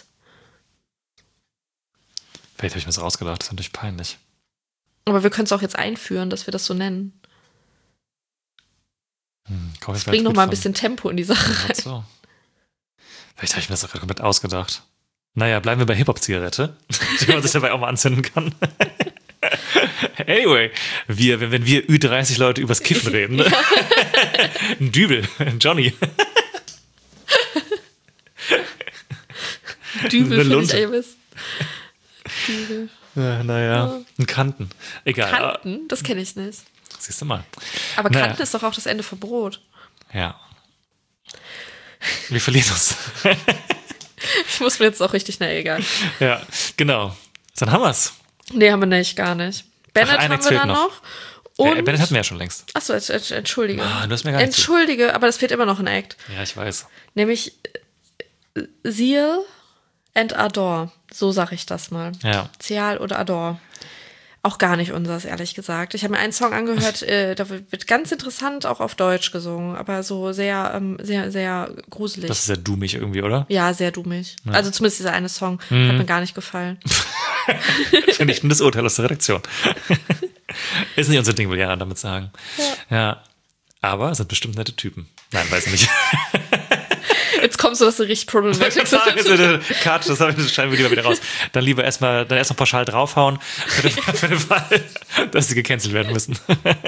Vielleicht habe ich mir das ausgedacht, das ist natürlich peinlich. Aber wir können es auch jetzt einführen, dass wir das so nennen. Hm, das bringt noch mal ein bisschen Tempo in die Sache rein. So. Vielleicht habe ich mir das auch gerade komplett ausgedacht. Naja, bleiben wir bei Hip-Hop-Zigarette, die man sich dabei auch mal anzünden kann. Anyway, wir, wenn, wenn wir Ü dreißig Leute übers Kiffen reden, ne? Ein Dübel, ein Johnny. Dübel Eine finde ich Lunte. eigentlich. Dübel. Ja, naja, ein Kanten. Egal. Kanten? Das kenne ich nicht. Siehst du mal. Aber Naja. Kanten ist doch auch das Ende von Brot. Ja. Wir verlieren uns. Ich muss mir jetzt auch richtig, na egal. Ja, genau. Dann haben wir's. Nee, haben wir nicht, gar nicht. Bennett Ach, ein haben Ex wir fehlt dann noch. noch. Und, Äh, Bennett hatten wir ja schon längst. achso, ent- ent- entschuldige. Ah, du hast mir gar nicht zu- Entschuldige, aber das fehlt immer noch ein Act. Ja, ich weiß. Nämlich äh, Seal and Adore. So sage ich das mal. Ja. Seal oder Adore. Auch gar nicht unseres, ehrlich gesagt. Ich habe mir einen Song angehört, äh, da wird ganz interessant auch auf Deutsch gesungen, aber so sehr, ähm, sehr, sehr gruselig. Das ist ja dummig irgendwie, oder? Ja, sehr dummig. Ja. Also zumindest dieser eine Song Mhm. hat mir gar nicht gefallen. Vernichtendes Urteil aus der Redaktion. Ist nicht unser Ding, will Jana damit sagen. Ja. Ja. Aber sind bestimmt nette Typen. Nein, weiß ich nicht. Jetzt kommst du, dass du richtig problematisch bist. Cut, das habe ich, das schneiden wir lieber wieder raus. Dann lieber erstmal, dann erst noch pauschal draufhauen, für den, für den Fall, dass sie gecancelt werden müssen.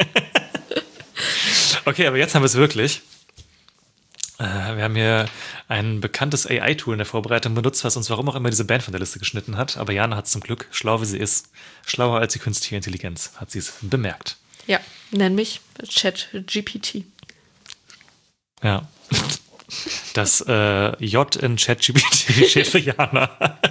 Okay, aber jetzt haben wir es wirklich. Äh, wir haben hier ein bekanntes A I-Tool in der Vorbereitung benutzt, was uns warum auch immer diese Band von der Liste geschnitten hat. Aber Jana hat es zum Glück, schlau wie sie ist, schlauer als die künstliche Intelligenz, hat sie es bemerkt. Ja, nenn mich Chat G P T. Ja. Das äh, J in ChatGPT steht für Jana.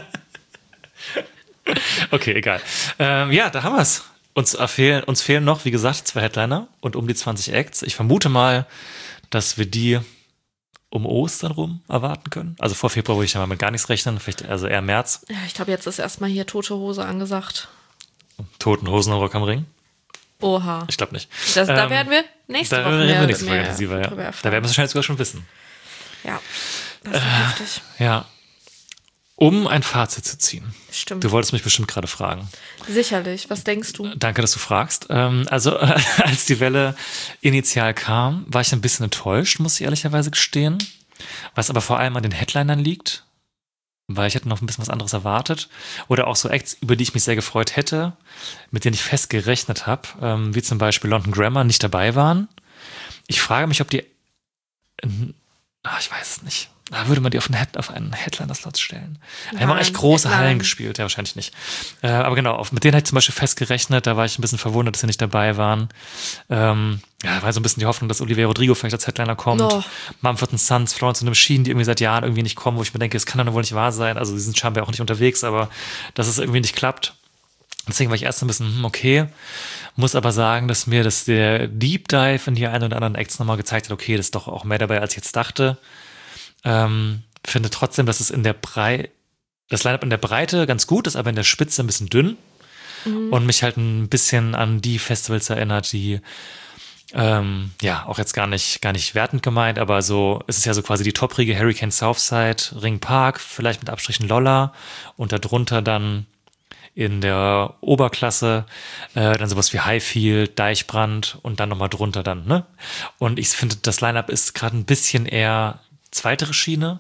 Okay, egal. Ähm, ja, da haben wir es. Uns, fehlen, uns fehlen noch, wie gesagt, zwei Headliner und um die zwanzig Acts. Ich vermute mal, dass wir die um Ostern rum erwarten können. Also vor Februar würde ich ja mal mit gar nichts rechnen, vielleicht also eher März. Ja, ich glaube, jetzt ist erstmal hier Tote Hose angesagt. Toten Hosen und Rock am Ring? Oha. Ich glaube nicht. Das, da Ähm, werden wir nächste Da Woche reden mehr, wir nächste Woche mehr intensiver, ja. drüber Da erfahren. werden wir es wahrscheinlich sogar schon wissen. Ja, das ist äh, heftig. Ja. Um ein Fazit zu ziehen. Stimmt. Du wolltest mich bestimmt gerade fragen. Sicherlich. Was denkst du? Danke, dass du fragst. Ähm, also, äh, als die Welle initial kam, war ich ein bisschen enttäuscht, muss ich ehrlicherweise gestehen. Was aber vor allem an den Headlinern liegt, weil ich hätte noch ein bisschen was anderes erwartet. Oder auch so Acts, über die ich mich sehr gefreut hätte, mit denen ich fest gerechnet habe, ähm, wie zum Beispiel London Grammar, nicht dabei waren. Ich frage mich, ob die. Äh, ach, ich weiß es nicht. Da würde man die auf einen, Head, auf einen Headliner-Slot stellen. Die haben auch echt große Headline. Hallen gespielt, ja, wahrscheinlich nicht. Äh, aber genau, auf, mit denen hätte ich zum Beispiel fest gerechnet, da war ich ein bisschen verwundert, dass sie nicht dabei waren. Ähm, ja, war so ein bisschen die Hoffnung, dass Olivia Rodrigo vielleicht als Headliner kommt. Oh. Mumford and Sons, Florence and the Machine, die irgendwie seit Jahren irgendwie nicht kommen, wo ich mir denke, es kann doch wohl nicht wahr sein. Also, sie sind scheinbar auch nicht unterwegs, aber dass es irgendwie nicht klappt. Deswegen war ich erst ein bisschen, hm, okay. Muss aber sagen, dass mir das der Deep Dive in die einen oder anderen Acts nochmal gezeigt hat, okay, das ist doch auch mehr dabei, als ich jetzt dachte. Ähm, finde trotzdem, dass es in der Breite, das Line-Up in der Breite ganz gut ist, aber in der Spitze ein bisschen dünn mhm. und mich halt ein bisschen an die Festivals erinnert, die ähm, ja, auch jetzt gar nicht, gar nicht wertend gemeint, aber so, es ist ja so quasi die Top-Riege, Hurricane Southside, Ring Park, vielleicht mit Abstrichen Lolla und darunter dann in der Oberklasse äh, dann sowas wie Highfield, Deichbrand und dann nochmal drunter dann, ne? Und ich finde, das Line-Up ist gerade ein bisschen eher zweitere Schiene.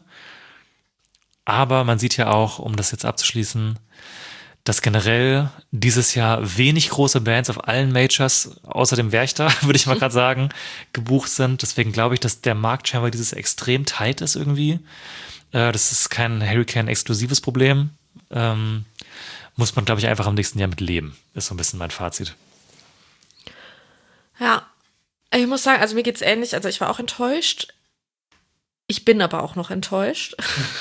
Aber man sieht ja auch, um das jetzt abzuschließen, dass generell dieses Jahr wenig große Bands auf allen Majors, außer dem Werchter, würde ich mal gerade sagen, gebucht sind. Deswegen glaube ich, dass der Markt scheinbar dieses extrem tight ist irgendwie. Äh, das ist kein Hurricane-exklusives Problem. Ähm, muss man, glaube ich, einfach am nächsten Jahr mit leben. Ist so ein bisschen mein Fazit. Ja, ich muss sagen, also mir geht's ähnlich. Also ich war auch enttäuscht. Ich bin aber auch noch enttäuscht.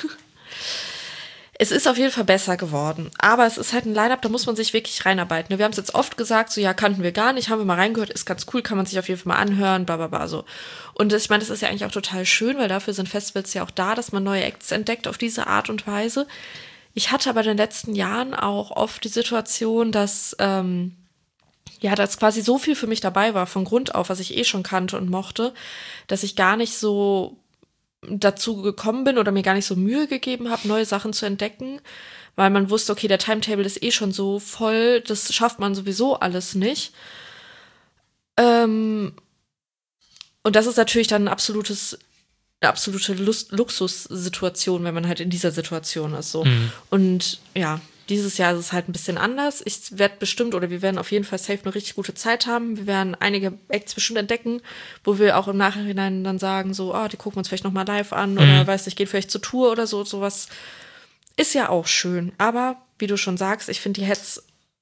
Es ist auf jeden Fall besser geworden. Aber es ist halt ein Line-Up, da muss man sich wirklich reinarbeiten. Wir haben es jetzt oft gesagt, so ja, kannten wir gar nicht, haben wir mal reingehört, ist ganz cool, kann man sich auf jeden Fall mal anhören, bla bla bla so. Und ich meine, das ist ja eigentlich auch total schön, weil dafür sind Festivals ja auch da, dass man neue Acts entdeckt auf diese Art und Weise. Ich hatte aber in den letzten Jahren auch oft die Situation, dass ähm, ja, dass quasi so viel für mich dabei war, von Grund auf, was ich eh schon kannte und mochte, dass ich gar nicht so dazu gekommen bin oder mir gar nicht so Mühe gegeben habe, neue Sachen zu entdecken, weil man wusste, okay, der Timetable ist eh schon so voll, das schafft man sowieso alles nicht. Ähm, und das ist natürlich dann ein absolutes, eine absolute Lust- Luxussituation, wenn man halt in dieser Situation ist. So. Mhm. Und ja, dieses Jahr ist es halt ein bisschen anders. Ich werde bestimmt, oder wir werden auf jeden Fall safe eine richtig gute Zeit haben. Wir werden einige Acts bestimmt entdecken, wo wir auch im Nachhinein dann sagen, so, ah, die gucken wir uns vielleicht nochmal live an mhm. oder weiß nicht, geht vielleicht zur Tour oder so. Sowas ist ja auch schön. Aber, wie du schon sagst, ich finde die Heads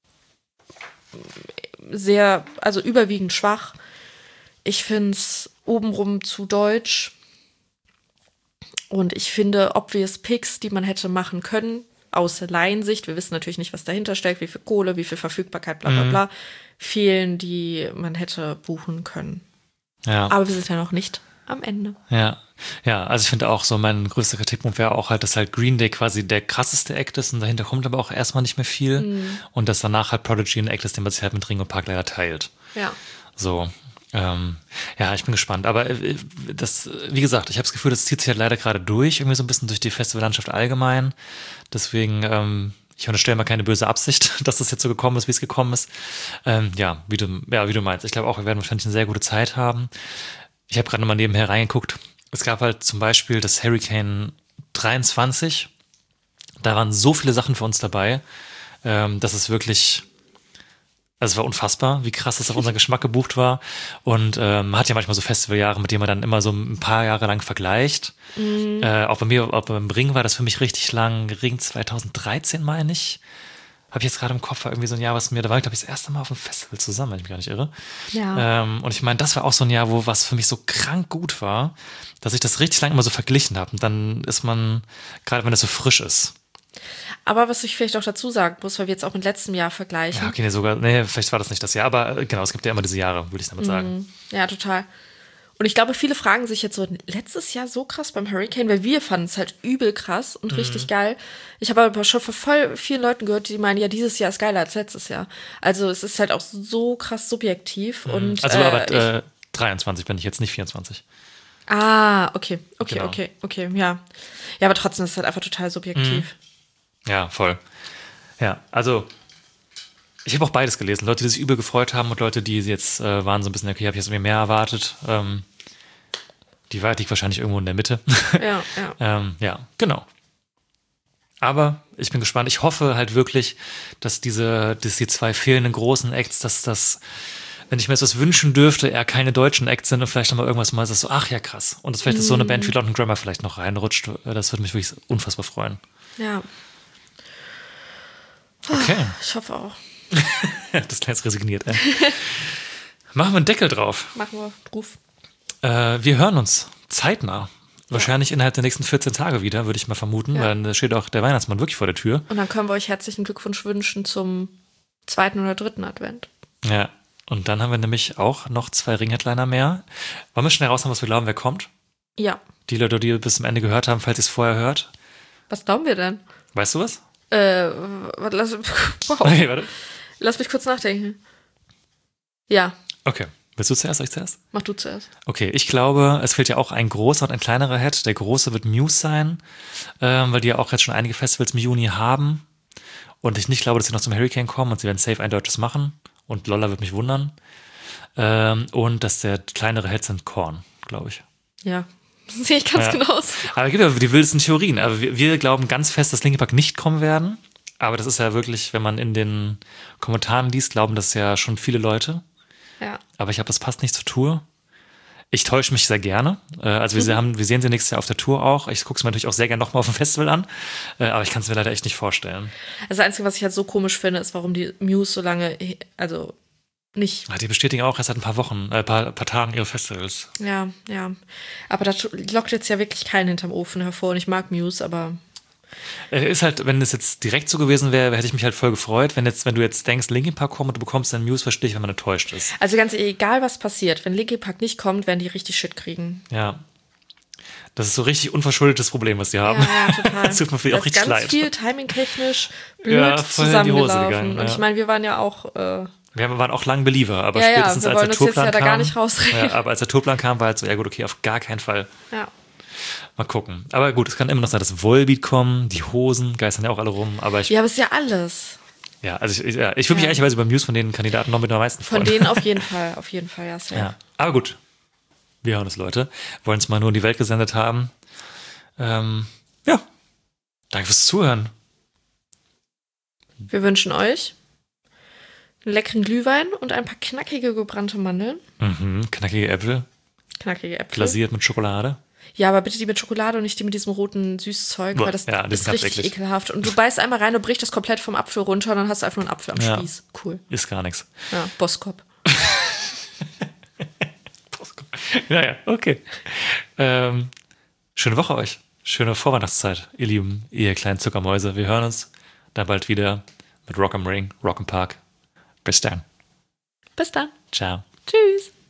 sehr, also überwiegend schwach. Ich finde es obenrum zu deutsch. Und ich finde, obvious Picks, die man hätte machen können, aus Laiensicht, wir wissen natürlich nicht, was dahinter steckt, wie viel Kohle, wie viel Verfügbarkeit, bla bla bla, mhm. fehlen, die man hätte buchen können. Ja. Aber wir sind ja noch nicht am Ende. Ja, ja, also ich finde auch so, mein größter Kritikpunkt wäre auch halt, dass halt Green Day quasi der krasseste Act ist und dahinter kommt aber auch erstmal nicht mehr viel mhm. und dass danach halt Prodigy ein Act ist, den man sich halt mit Ringo Park leider teilt. Ja. So, ähm, ja, ich bin gespannt. Aber äh, das, wie gesagt, ich habe das Gefühl, das zieht sich halt leider gerade durch, irgendwie so ein bisschen durch die Festivallandschaft allgemein. Deswegen, ähm, ich unterstelle mal keine böse Absicht, dass das jetzt so gekommen ist, wie es gekommen ist. Ähm, ja, wie du, ja, wie du meinst. Ich glaube auch, wir werden wahrscheinlich eine sehr gute Zeit haben. Ich habe gerade nochmal nebenher reingeguckt. Es gab halt zum Beispiel das Hurricane dreiundzwanzig. Da waren so viele Sachen für uns dabei, ähm, dass es wirklich... Also es war unfassbar, wie krass das auf unseren Geschmack gebucht war. Und ähm, man hat ja manchmal so Festivaljahre, mit denen man dann immer so ein paar Jahre lang vergleicht. Mhm. Äh, auch bei mir, auch beim Ring war das für mich richtig lang. Ring zweitausenddreizehn, meine ich. Habe ich jetzt gerade im Kopf, war irgendwie so ein Jahr, was mir, da war ich, glaube ich, das erste Mal auf einem Festival zusammen, wenn ich mich gar nicht irre. Ja. Ähm, und ich meine, das war auch so ein Jahr, wo was für mich so krank gut war, dass ich das richtig lang immer so verglichen habe. Und dann ist man, gerade wenn das so frisch ist. Aber was ich vielleicht auch dazu sagen muss, weil wir jetzt auch mit letztem Jahr vergleichen. Ja, okay, nee, sogar, nee, vielleicht war das nicht das Jahr, aber genau, es gibt ja immer diese Jahre, würde ich damit sagen. Ja, total. Und ich glaube, viele fragen sich jetzt so, letztes Jahr so krass beim Hurricane, weil wir fanden es halt übel krass und mhm. richtig geil. Ich habe aber schon von voll vielen Leuten gehört, die meinen, ja, dieses Jahr ist geiler als letztes Jahr. Also es ist halt auch so krass subjektiv. Mhm. Und, also äh, aber äh, dreiundzwanzig bin ich jetzt, nicht vierundzwanzig. Ah, okay, okay, Genau. okay, okay, ja. Ja, aber trotzdem ist es halt einfach total subjektiv. Mhm. Ja, voll. Ja, also ich habe auch beides gelesen. Leute, die sich übel gefreut haben und Leute, die jetzt äh, waren so ein bisschen, okay, habe ich jetzt irgendwie mehr erwartet. Ähm, die Wahrheit liegt wahrscheinlich irgendwo in der Mitte. Ja, ja. ähm, ja, genau. Aber ich bin gespannt. Ich hoffe halt wirklich, dass diese, dass die zwei fehlenden großen Acts, dass das, wenn ich mir jetzt was wünschen dürfte, eher keine deutschen Acts sind und vielleicht nochmal irgendwas mal so, ach ja, krass. Und dass vielleicht mm. so eine Band wie London Grammar vielleicht noch reinrutscht. Das würde mich wirklich unfassbar freuen. Ja. Okay. Ich hoffe auch. Das Kleine ist resigniert, ey. Machen wir einen Deckel drauf. Machen wir. Ruf. Äh, wir hören uns zeitnah. Wahrscheinlich innerhalb der nächsten vierzehn Tage wieder, würde ich mal vermuten, Ja. weil dann steht auch der Weihnachtsmann wirklich vor der Tür. Und dann können wir euch herzlichen Glückwunsch wünschen zum zweiten oder dritten Advent. Ja, und dann haben wir nämlich auch noch zwei Ring-Headliner mehr. Wollen wir schnell raushauen, was wir glauben, wer kommt? Ja. Die Leute, die bis zum Ende gehört haben, falls ihr es vorher hört. Was glauben wir denn? Weißt du was? Äh, warte, lass, wow. Okay, warte. Lass mich kurz nachdenken. Ja, Okay. Willst du zuerst, soll ich zuerst? mach du zuerst. Okay, ich glaube, es fehlt ja auch ein großer und ein kleinerer Head. Der große wird Muse sein, ähm, weil die ja auch jetzt schon einige Festivals im Juni haben. Und ich nicht glaube, dass sie noch zum Hurricane kommen und sie werden safe ein deutsches machen. Und Lolla wird mich wundern. Ähm, und dass der kleinere Head sind Korn, glaube ich. Ja, sehe ich ganz Ja. genau so. Aber es gibt ja die wildesten Theorien. Aber wir, wir glauben ganz fest, dass Linkin Park nicht kommen werden. Aber das ist ja wirklich, wenn man in den Kommentaren liest, glauben das ja schon viele Leute. Ja. Aber ich habe, das passt nicht zur Tour. Ich täusche mich sehr gerne. Äh, also wir, Mhm. haben, wir sehen sie nächstes Jahr auf der Tour auch. Ich gucke es mir natürlich auch sehr gerne nochmal auf dem Festival an. Äh, aber ich kann es mir leider echt nicht vorstellen. Also das Einzige, was ich halt so komisch finde, ist, warum die Muse so lange, also nicht. Ah, die bestätigen auch erst seit ein paar Wochen, ein äh, paar, paar Tagen ihre Festivals. Ja, ja. Aber das lockt jetzt ja wirklich keinen hinterm Ofen hervor. Und ich mag Muse, aber Äh, ist halt, wenn es jetzt direkt so gewesen wäre, hätte ich mich halt voll gefreut. Wenn jetzt, wenn du jetzt denkst, Linkin Park kommt und du bekommst dann Muse, verstehe ich, wenn man enttäuscht ist. also ganz egal, was passiert, wenn Linkin Park nicht kommt, werden die richtig Shit kriegen. Ja. Das ist so richtig unverschuldetes Problem, was die haben. Ja, ja, total. Das tut mir Das auch ist richtig ganz leid. viel timing-technisch blöd Ja, voll in die Hose zusammengelaufen. gegangen, Und ja. ich meine, wir waren ja auch äh, Wir waren auch lang Believer, aber Ja, ja, spätestens wir als wollen der uns jetzt Tourplan ja da kam. gar nicht rausreden. Ja, aber als der Tourplan kam, war halt so, ja gut, okay, auf gar keinen Fall. Ja. Mal gucken. Aber gut, es kann immer noch sein, dass Volbeat kommen, die Hosen geistern ja auch alle rum. Aber ich, Ja, aber es ist ja alles. ja, also ich, ich, ja, ich würde mich Ja. ehrlicherweise beim News von den Kandidaten noch mit am meisten Von freuen. denen auf jeden Fall, auf jeden Fall, ja. safe. Ja. Aber gut, wir hören es, Leute. Wollen es mal nur in die Welt gesendet haben. Ähm, ja, danke fürs Zuhören. Wir wünschen euch einen leckeren Glühwein und ein paar knackige gebrannte Mandeln. Mhm, knackige Äpfel, Knackige Äpfel. glasiert mit Schokolade. Ja, aber bitte die mit Schokolade und nicht die mit diesem roten Süßzeug, Boah, weil das ja, die ist sind ganz richtig eklig. ekelhaft. Und du beißt einmal rein und brichst das komplett vom Apfel runter und dann hast du einfach nur einen Apfel am Ja. Spieß. Cool. Ist gar nichts. Ja, Boskop. Naja, okay. Ähm, schöne Woche euch. Schöne Vorweihnachtszeit, ihr Lieben, ihr kleinen Zuckermäuse. Wir hören uns dann bald wieder mit Rock am Ring, Rock am Park. Bis dann. Bis dann. Ciao. Tschüss.